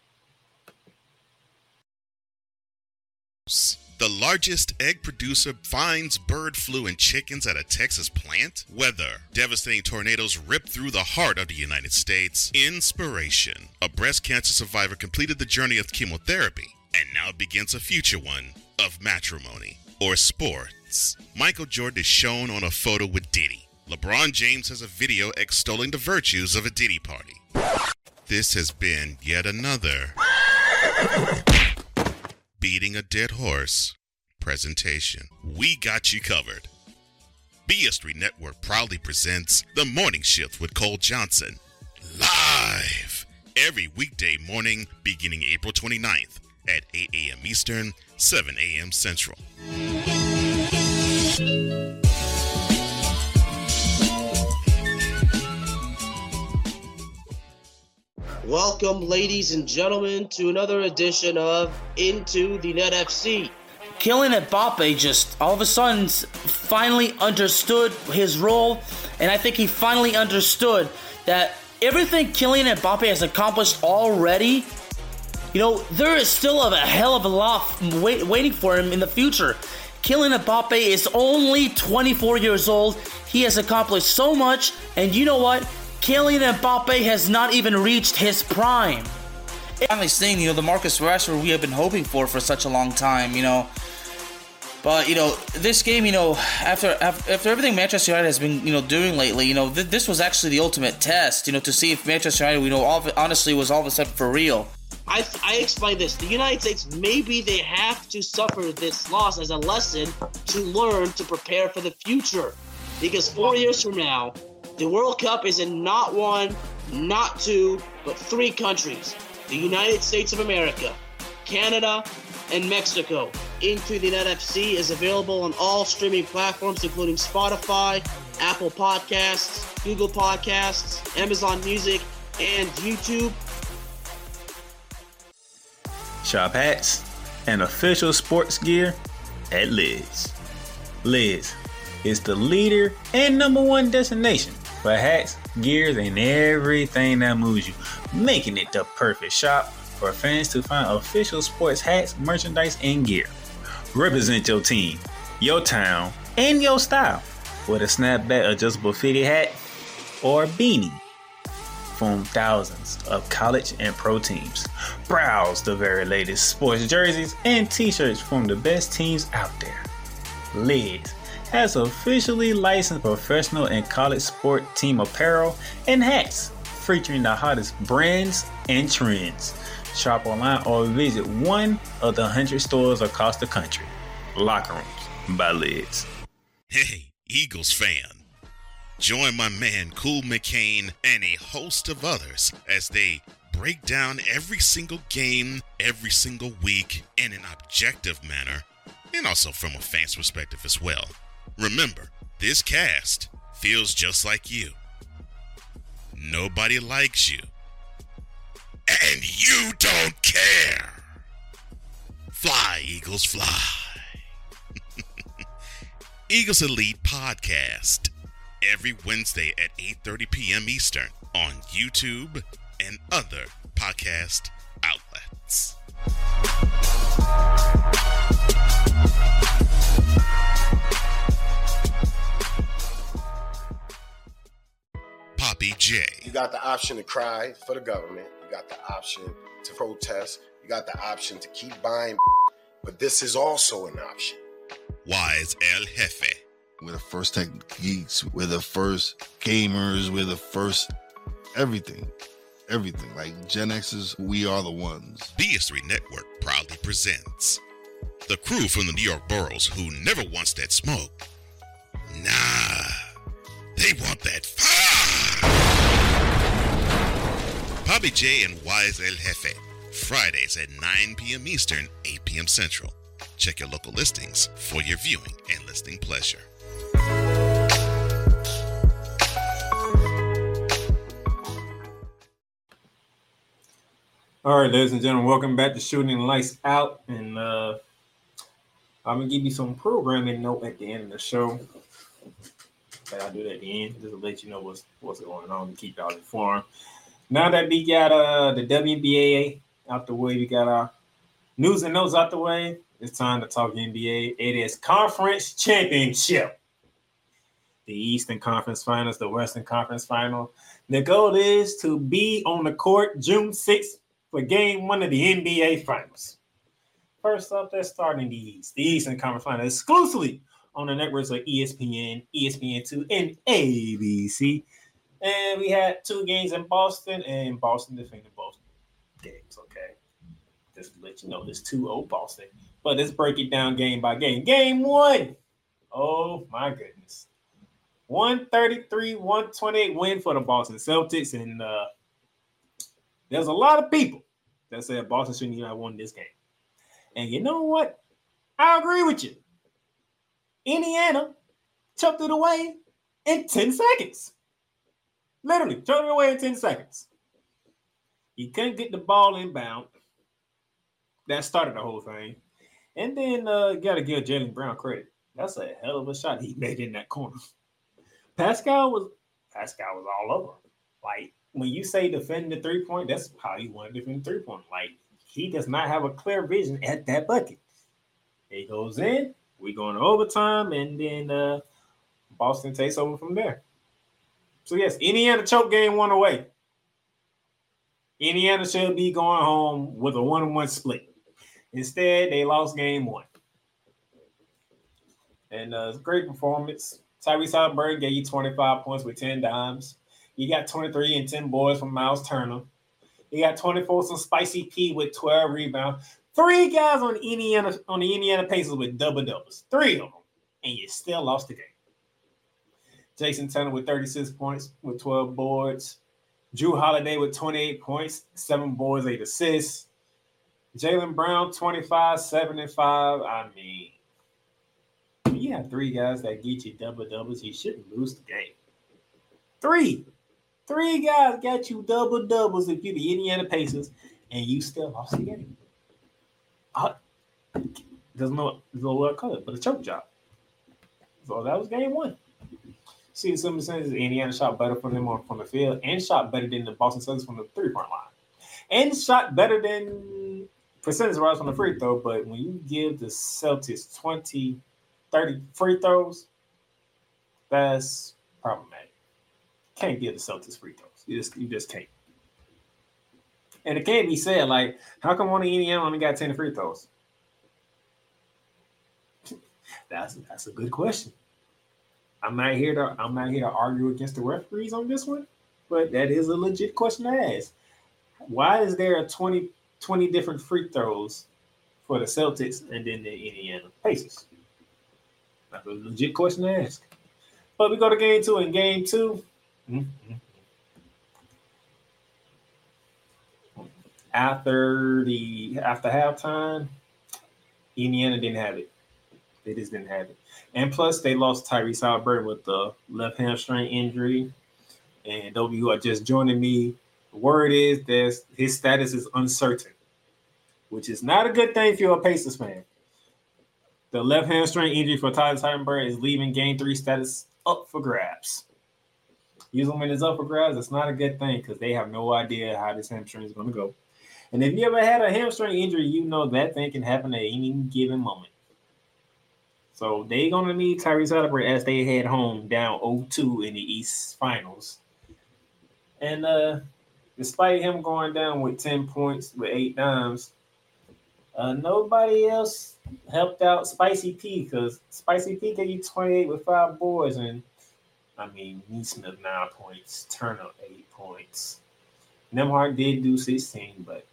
The largest egg producer finds bird flu in chickens at a Texas plant. Weather. Devastating tornadoes rip through the heart of the United States. Inspiration. A breast cancer survivor completed the journey of chemotherapy, and now begins a future one of matrimony or sports. Michael Jordan is shown on a photo with Diddy. LeBron James has a video extolling the virtues of a Diddy party. This has been yet another beating a dead horse presentation. We got you covered. B S three Network proudly presents The Morning Shift with Cole Johnson, live every weekday morning beginning April twenty-ninth at eight a.m. Eastern, seven a.m. Central. Welcome, ladies and gentlemen, to another edition of Into the Net F C. Kylian Mbappe just all of a sudden finally understood his role, and I think he finally understood that everything Kylian Mbappe has accomplished already, you know, there is still a hell of a lot wait, waiting for him in the future. Kylian Mbappe is only twenty-four years old. He has accomplished so much, and you know what? Kylian Mbappe has not even reached his prime. Finally seeing, you know, the Marcus Rashford we have been hoping for for such a long time, you know. But, you know, this game, you know, after after everything Manchester United has been, you know, doing lately, you know, th- this was actually the ultimate test, you know, to see if Manchester United, you know, all of, honestly was all of a sudden for real. I, I explained this. The United States, maybe they have to suffer this loss as a lesson to learn to prepare for the future. Because four years from now, the World Cup is in not one, not two, but three countries. The United States of America, Canada, and Mexico. Into the Net F C is available on all streaming platforms, including Spotify, Apple Podcasts, Google Podcasts, Amazon Music, and YouTube. Shop hats and official sports gear at Lids. Lids is the leader and number one destination for hats, gears, and everything that moves you, making it the perfect shop for fans to find official sports hats, merchandise, and gear. Represent your team, your town, and your style with a snapback adjustable fitted hat or beanie from thousands of college and pro teams. Browse the very latest sports jerseys and t-shirts from the best teams out there. Lids has officially licensed professional and college sport team apparel and hats featuring the hottest brands and trends. Shop online or visit one of the one hundred stores across the country. Locker Rooms by Lids. Hey, Eagles fan. Join my man Cool McCain and a host of others as they break down every single game, every single week in an objective manner, and also from a fan's perspective as well. Remember, this cast feels just like you. Nobody likes you. Hey! and you don't care. Fly, Eagles, fly. Eagles Elite Podcast, every Wednesday at eight thirty p.m. Eastern on YouTube and other podcast outlets. Poppy J. You got the option to cry for the government. You got the option to protest. You got the option to keep buying, but this is also an option. Wise El Jefe. We're the first tech geeks. We're the first gamers. We're the first everything. Everything. Like Gen X's, we are the ones. B S three Network proudly presents the crew from the New York boroughs who never wants that smoke. Nah, they want that fire. Poppy J and Wise El Jefe. Fridays at nine p.m. Eastern, eight p.m. Central. Check your local listings for your viewing and listening pleasure. All right, ladies and gentlemen, welcome back to Shooting Lights Out. And uh, I'm going to give you some programming note at the end of the show. Okay, I'll do that at the end, just to let you know what's, what's going on and keep y'all informed. Now that we got uh, the W N B A out the way, we got our news and notes out the way, it's time to talk N B A. It is Conference Championship. The Eastern Conference Finals, the Western Conference Final. The goal is to be on the court June sixth for game one of the N B A Finals. First up, let's start in the East. The Eastern Conference Final exclusively on the networks of E S P N, E S P N two, and A B C. And we had two games in Boston, and Boston defended both games, okay? Just to let you know, it's two oh Boston. But let's break it down game by game. Game one. Oh, my goodness. one thirty-three one twenty-eight win for the Boston Celtics. And uh, there's a lot of people that said Boston shouldn't even have won this game. And you know what? I agree with you. Indiana choked it away in ten seconds. Literally, choked it away in ten seconds. You couldn't get the ball inbound. That started the whole thing. And then uh, you got to give Jaylen Brown credit. That's a hell of a shot he made in that corner. Pascal was Pascal was all over. Like, when you say defend the three-point, that's how you want to defend the three-point. Like, he does not have a clear vision at that bucket. He goes in, we go into overtime, and then uh, Boston takes over from there. So, yes, Indiana choked game one away. Indiana should be going home with a one-on-one split. Instead, they lost game one. And uh, it's a great performance. Tyrese Haliburton gave you twenty-five points with ten dimes. You got twenty-three and ten boards from Miles Turner. You got twenty-four from Spicy P with twelve rebounds. Three guys on Indiana on the Indiana Pacers with double-doubles. Three of them. And you still lost the game. Jason Turner with thirty-six points with twelve boards. Drew Holiday with twenty-eight points, seven boards, eight assists. Jaylen Brown, twenty-five, seven, and five. I mean, when you have three guys that get you double-doubles, you shouldn't lose the game. Three. Three guys got you double-doubles if you're the Indiana Pacers, and you still lost the game. Uh, there's no, there's no word color, but a choke job. So that was game one. See, some of the sense Indiana shot better from them on from the field and shot better than the Boston Celtics from the three-point line. And shot better than percentage-wise from the free throw, but when you give the Celtics twenty, thirty free throws, that's problematic. Can't give the Celtics free throws. You just, you just can't. And it can't be said, like, how come one of Indiana only got ten free throws? That's that's a good question. I'm not here to I'm not here to argue against the referees on this one, but that is a legit question to ask. Why is there a twenty, twenty different free throws for the Celtics and then the Indiana Pacers? That's a legit question to ask. But we go to game two. In game two, mm-hmm. after the after halftime, Indiana didn't have it. They just didn't have it. And plus, they lost Tyrese Haliburton with the left hamstring injury. And those of you who are just joining me, The word is that his status is uncertain, which is not a good thing if you're a Pacers fan. The left hamstring injury for Tyler Heisenberg is leaving game three status up for grabs. Usually when it's up for grabs, it's not a good thing because they have no idea how this hamstring is going to go. And if you ever had a hamstring injury, you know that thing can happen at any given moment. So they're going to need Tyrese Haliburton as they head home down oh two in the East Finals. And uh, despite him going down with ten points with eight dimes, uh, nobody else helped out Spicy P because Spicy P gave you twenty-eight with five boards. And, I mean, Neesmith nine points, Turner eight points. Nembhard did do sixteen, but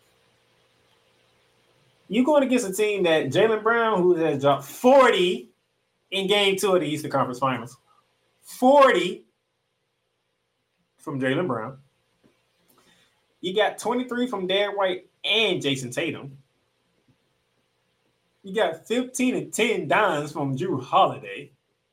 you're going against a team that Jaylen Brown, who has dropped forty in game two of the Eastern Conference Finals. forty from Jaylen Brown. You got twenty-three from Derrick White and Jason Tatum. You got fifteen and ten dimes from Jrue Holiday.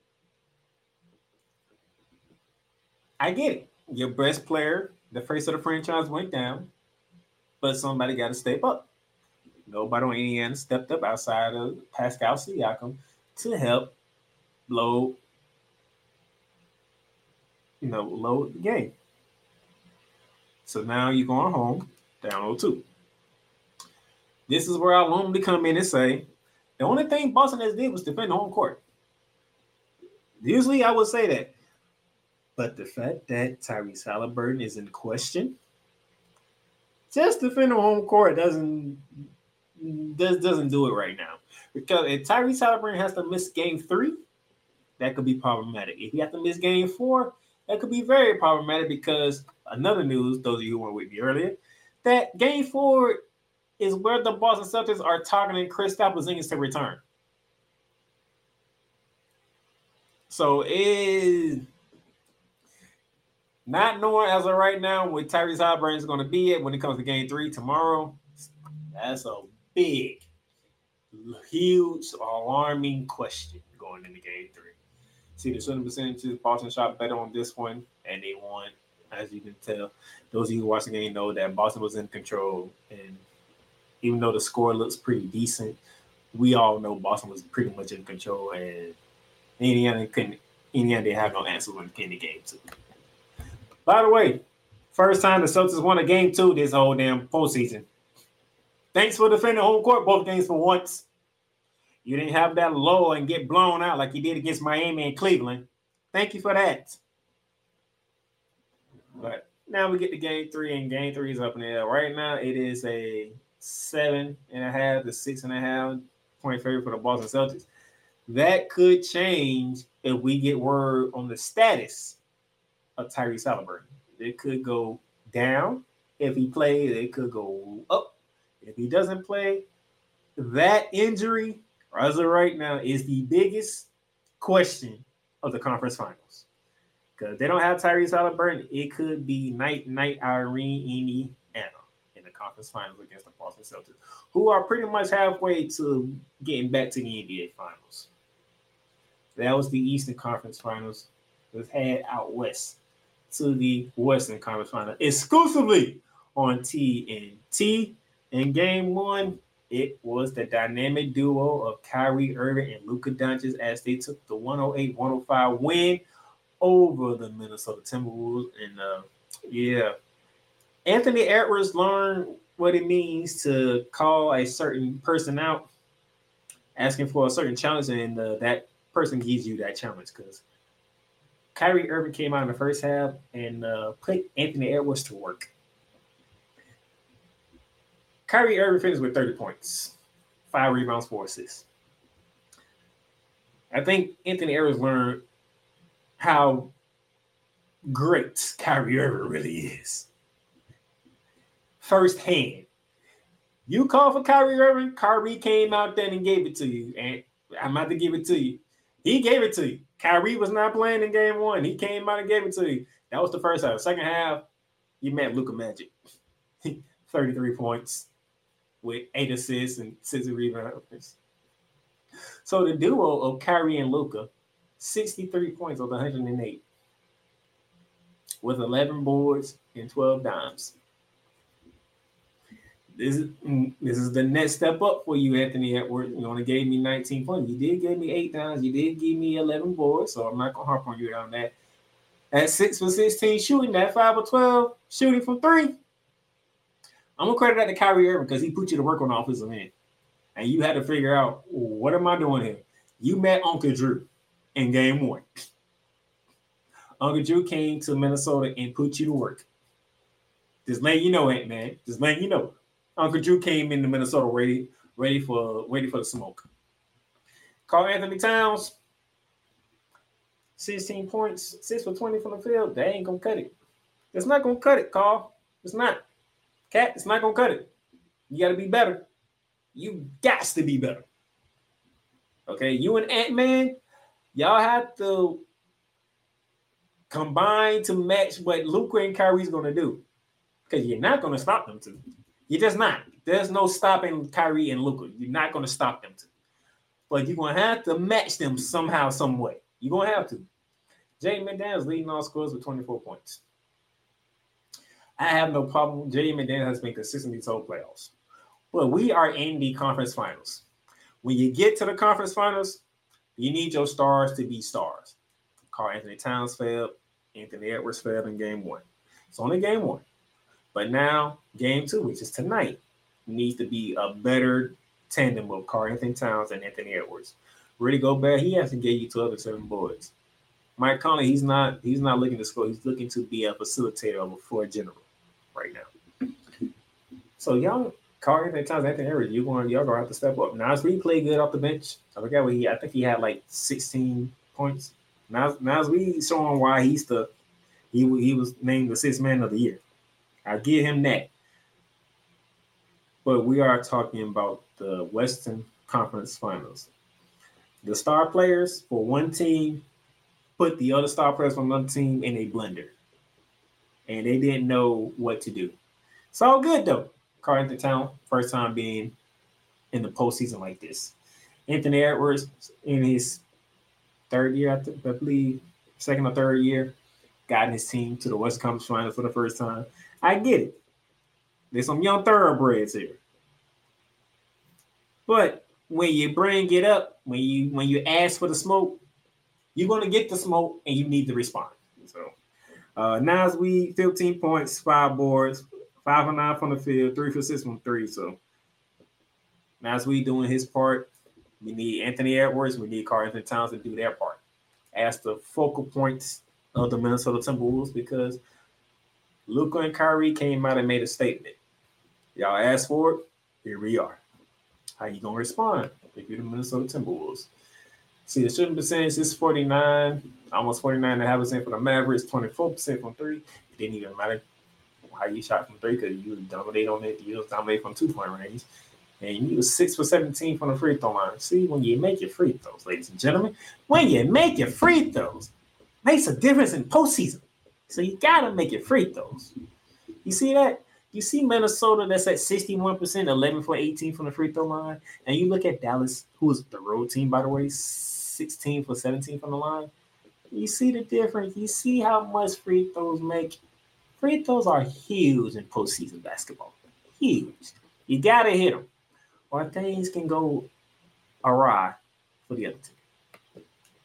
I get it. Your best player, the face of the franchise, went down, but somebody got to step up. Nobody on Indiana stepped up outside of Pascal Siakam to help load, you know, load the game. So now you're going home down oh two. This is where I normally come in and say, the only thing Boston has did was defend the home court. Usually I would say that. But the fact that Tyrese Haliburton is in question, just defend the home court doesn't, does, doesn't do it right now. Because if Tyrese Haliburton has to miss game three, that could be problematic. If he has to miss game four, that could be very problematic because another news, those of you who were with me earlier, that game four is where the Boston Celtics are targeting Kristaps Porzingis to return. So is not knowing as of right now where Tyrese Haliburton is going to be at when it comes to game three tomorrow, that's a big, huge, alarming question going into game three. See, the shooting percentages, Boston shot better on this one, and they won. As you can tell, those of you who watch the game know that Boston was in control. And even though the score looks pretty decent, we all know Boston was pretty much in control. And Indiana couldn't. Indiana didn't have no answer when it came to game two. By the way, first time the Celtics won a game two this whole damn postseason. Thanks for defending home court both games for once. You didn't have that low and get blown out like you did against Miami and Cleveland. Thank you for that. But now we get to game three, and game three is up in the air. Right now, it is a seven and a half to six and a half point favorite for the Boston Celtics. That could change if we get word on the status of Tyrese Haliburton. It could go down if he plays. It could go up if he doesn't play. That injury, as of right now, is the biggest question of the conference finals. Because they don't have Tyrese Haliburton, it could be night night Irene Indiana in the conference finals against the Boston Celtics, who are pretty much halfway to getting back to the N B A finals. That was the Eastern Conference Finals. Let's head out west to the Western Conference Final, exclusively on T N T. In game one, it was the dynamic duo of Kyrie Irving and Luka Doncic as they took the one oh eight one oh five win over the Minnesota Timberwolves. And uh, yeah, Anthony Edwards learned what it means to call a certain person out, asking for a certain challenge, and uh, that person gives you that challenge because Kyrie Irving came out in the first half and uh, put Anthony Edwards to work. Kyrie Irving finished with thirty points, five rebounds, four assists. I think Anthony Edwards learned how great Kyrie Irving really is. Firsthand. You called for Kyrie Irving, Kyrie came out there and gave it to you. And I'm about to give it to you. He gave it to you. Kyrie was not playing in game one. He came out and gave it to you. That was the first half. Second half, you met Luka Magic. thirty-three points with eight assists and six rebounds. So the duo of Kyrie and Luka, sixty-three points of the one hundred eight with eleven boards and twelve dimes. This is this is the next step up for you, Anthony Edwards. You only gave me nineteen points. You did give me eight downs. You did give me eleven boards, so I'm not gonna harp on you on that. At six for sixteen shooting, that five for twelve shooting from three. I'm gonna credit that to Kyrie Irving because he put you to work on the offensive end, and you had to figure out what am I doing here. You met Uncle Drew in game one. Uncle Drew came to Minnesota and put you to work. Just letting you know it, man. Just letting you know. Uncle Drew came into Minnesota ready, ready for ready for the smoke. Karl Anthony Towns, sixteen points, six for twenty from the field. They ain't gonna cut it. It's not gonna cut it, Karl. It's not. Cat, it's not gonna cut it. You gotta be better. You got to be better. Okay, you and Ant-Man, y'all have to combine to match what Luka and Kyrie's gonna do. Because you're not gonna stop them two. You're just not. There's no stopping Kyrie and Luka. You're not going to stop them two. But you're going to have to match them somehow, some way. You're going to have to. Jaden McDaniels leading all scorers with twenty-four points. I have no problem. Jaden McDaniels has been consistently told playoffs. But we are in the conference finals. When you get to the conference finals, you need your stars to be stars. Karl Anthony Towns failed. Anthony Edwards failed in game one. It's only game one. But now, game two, which is tonight, needs to be a better tandem of Karl Anthony Towns and Anthony Edwards. Rudy Gobert, he hasn't gave you two other seven boards. Mike Conley, he's not he's not looking to score. He's looking to be a facilitator of a floor general right now. So y'all, Karl Anthony Towns, Anthony Edwards, you going y'all gonna have to step up. Nas Reed played good off the bench. I forgot what he. I think he had like sixteen points. Nas Nas Reed showing why he's the he he was named the sixth man of the year. I'll give him that. But we are talking about the Western Conference Finals. The star players for one team put the other star players from another team in a blender. And they didn't know what to do. It's all good, though. Karl Anthony Towns, first time being in the postseason like this. Anthony Edwards, in his third year, I, th- I believe, second or third year, got his team to the Western Conference Finals for the first time. I get it. There's some young thoroughbreds here. But when you bring it up, when you when you ask for the smoke, you're going to get the smoke and you need to respond. So uh, Nas Reed, fifteen points, five boards, five and nine from the field, three for six from three. So Nas Reed doing his part. We need Anthony Edwards. We need Karl Anthony Towns to do their part as the focal points of the Minnesota Timberwolves because Luka and Kyrie came out and made a statement. Y'all asked for it. Here we are. How you gonna respond if you're the Minnesota Timberwolves? See, the shooting percentage is forty-nine, almost forty-nine point five percent for the Mavericks, twenty-four percent from three. It didn't even matter how you shot from three because you dominate on it. You dominate from two-point range. And you was six for seventeen from the free throw line. See, when you make your free throws, ladies and gentlemen, when you make your free throws, makes a difference in postseason. So you gotta make your free throws. You see that? You see Minnesota that's at sixty-one percent, eleven for eighteen from the free throw line. And you look at Dallas, who is the road team, by the way, sixteen for seventeen from the line. You see the difference. You see how much free throws make. Free throws are huge in postseason basketball. Huge. You gotta hit them, or things can go awry for the other team.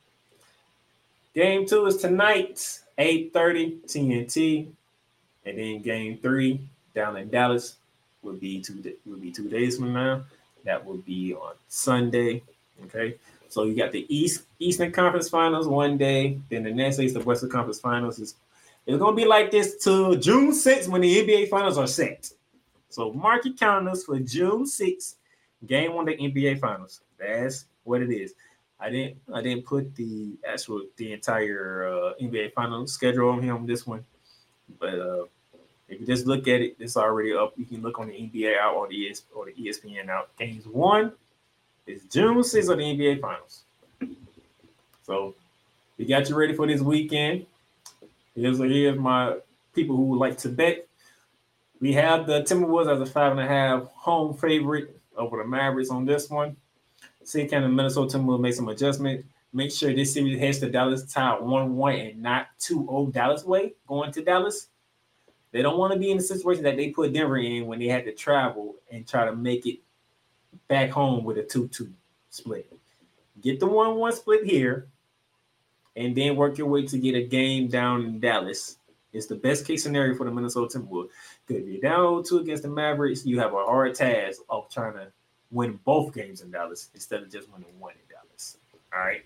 Game two is tonight, eight thirty T N T. And then game three down in Dallas will be two will be two days from now. That will be on Sunday. Okay. So you got the East Eastern Conference Finals one day. Then the next day is the Western Conference Finals. It's, it's gonna be like this till June sixth when the N B A Finals are set. So mark your calendars for June sixth, game one of the N B A Finals. That's what it is. I didn't I didn't put the actual the entire uh, N B A Finals schedule on here on this one. But uh, if you just look at it, it's already up. You can look on the N B A out or the E S, or the E S P N out. Games one is June sixth of the N B A Finals. So we got you ready for this weekend. Here's, here's my people who would like to bet. We have the Timberwolves as a five and a half home favorite over the Mavericks on this one. See, can the Minnesota Timberwolves make some adjustment? Make sure this series heads to Dallas tied one one and not two oh Dallas way going to Dallas. They don't want to be in the situation that they put Denver in when they had to travel and try to make it back home with a two two split. Get the one one split here, and then work your way to get a game down in Dallas. It's the best case scenario for the Minnesota Timberwolves. Because if you're down oh two against the Mavericks, you have a hard task of trying to win both games in Dallas instead of just winning one in Dallas. All right.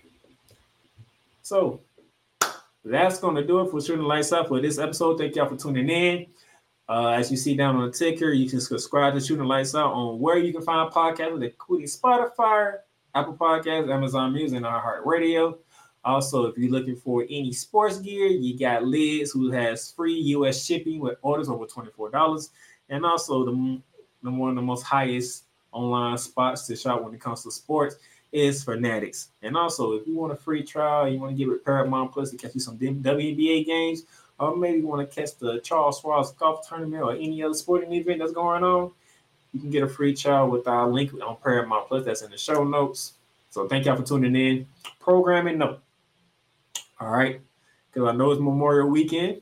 So that's going to do it for Shooting the Lights Out for this episode. Thank y'all for tuning in. Uh, as you see down on the ticker, you can subscribe to Shooting the Lights Out on where you can find podcasts, including Spotify, Apple Podcasts, Amazon Music, and iHeartRadio. Also, if you're looking for any sports gear, you got Liz, who has free U S shipping with orders over twenty-four dollars. And also, the, the one of the most highest online spots to shop when it comes to sports is Fanatics. And also, if you want a free trial, you want to get with Paramount Plus to catch you some W N B A games, or maybe you want to catch the Charles Schwab golf tournament or any other sporting event that's going on, you can get a free trial with our link on Paramount Plus. That's in the show notes. So thank y'all for tuning in. Programming note. All right. Because I know it's Memorial Weekend.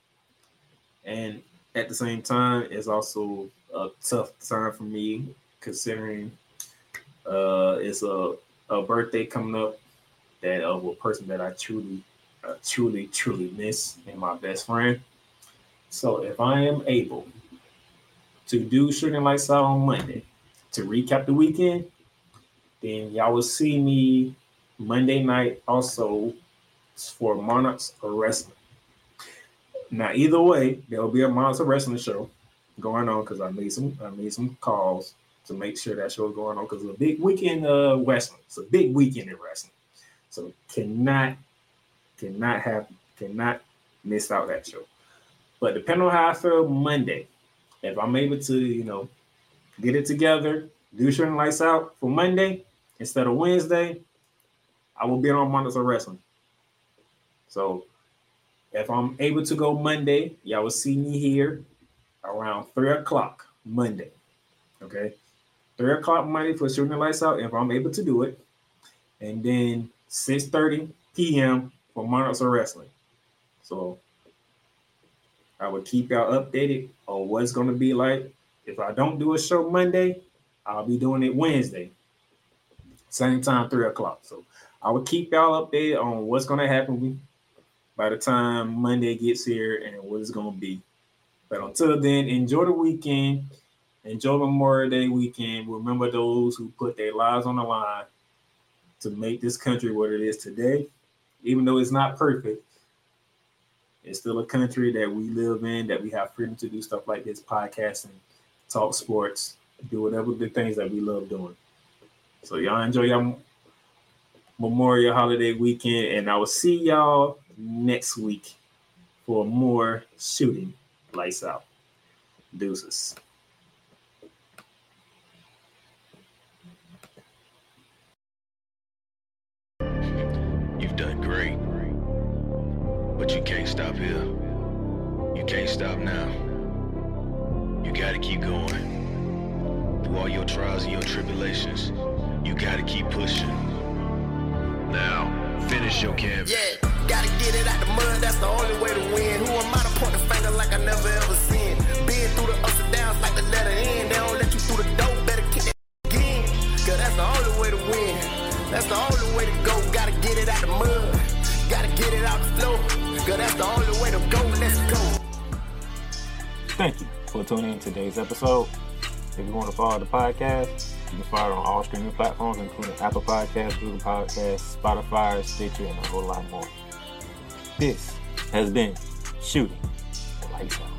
And at the same time, it's also a tough time for me considering uh, it's a, a birthday coming up that of a person that I truly, uh, truly, truly miss, and my best friend. So if I am able to do Shooting Lights Out on Monday to recap the weekend, then y'all will see me Monday night also for Monarchs of Wrestling. Now, either way, there will be a Monarchs of Wrestling show going on because I made some I made some calls to make sure that show is going on because it's a big weekend of wrestling. It's a big weekend in wrestling. So cannot, cannot have, cannot miss out that show. But depending on how I feel Monday, if I'm able to, you know, get it together, do Shooting Lights Out for Monday instead of Wednesday, I will be on Monarchs of Wrestling. So if I'm able to go Monday, y'all will see me here around three o'clock Monday. Okay? three o'clock Monday for Shooting the Lights Out if I'm able to do it. And then six thirty p.m. for Monarchs of Wrestling. So I will keep y'all updated on what's going to be like. If I don't do a show Monday, I'll be doing it Wednesday. Same time, three o'clock. So I will keep y'all updated on what's going to happen by the time Monday gets here and what it's going to be. But until then, enjoy the weekend. Enjoy Memorial Day weekend. Remember those who put their lives on the line to make this country what it is today. Even though it's not perfect, it's still a country that we live in, that we have freedom to do stuff like this, podcasting, talk sports, do whatever the things that we love doing. So y'all enjoy your Memorial Holiday weekend, and I will see y'all next week for more Shooting Lights Out. Deuces. You've done great, but you can't stop here. You can't stop now. You gotta keep going. Through all your trials and your tribulations, you gotta keep pushing. Now, finish your canvas. Yeah, gotta get it out the mud, that's the only way to win. Who am I to point the finger like I never ever seen? Been through the ups and downs like the letter N. They don't let you through the door, better kick that again. Cause that's the only way to win. That's the only way to go. Gotta get it out the mud. Gotta get it out the floor. Cause that's the only way to go. Let's go. Thank you for tuning in to today's episode. If you want to follow the podcast, you can follow it on all streaming platforms, including Apple Podcasts, Google Podcasts, Spotify, Stitcher, and a whole lot more. This has been Shooting Lights Out.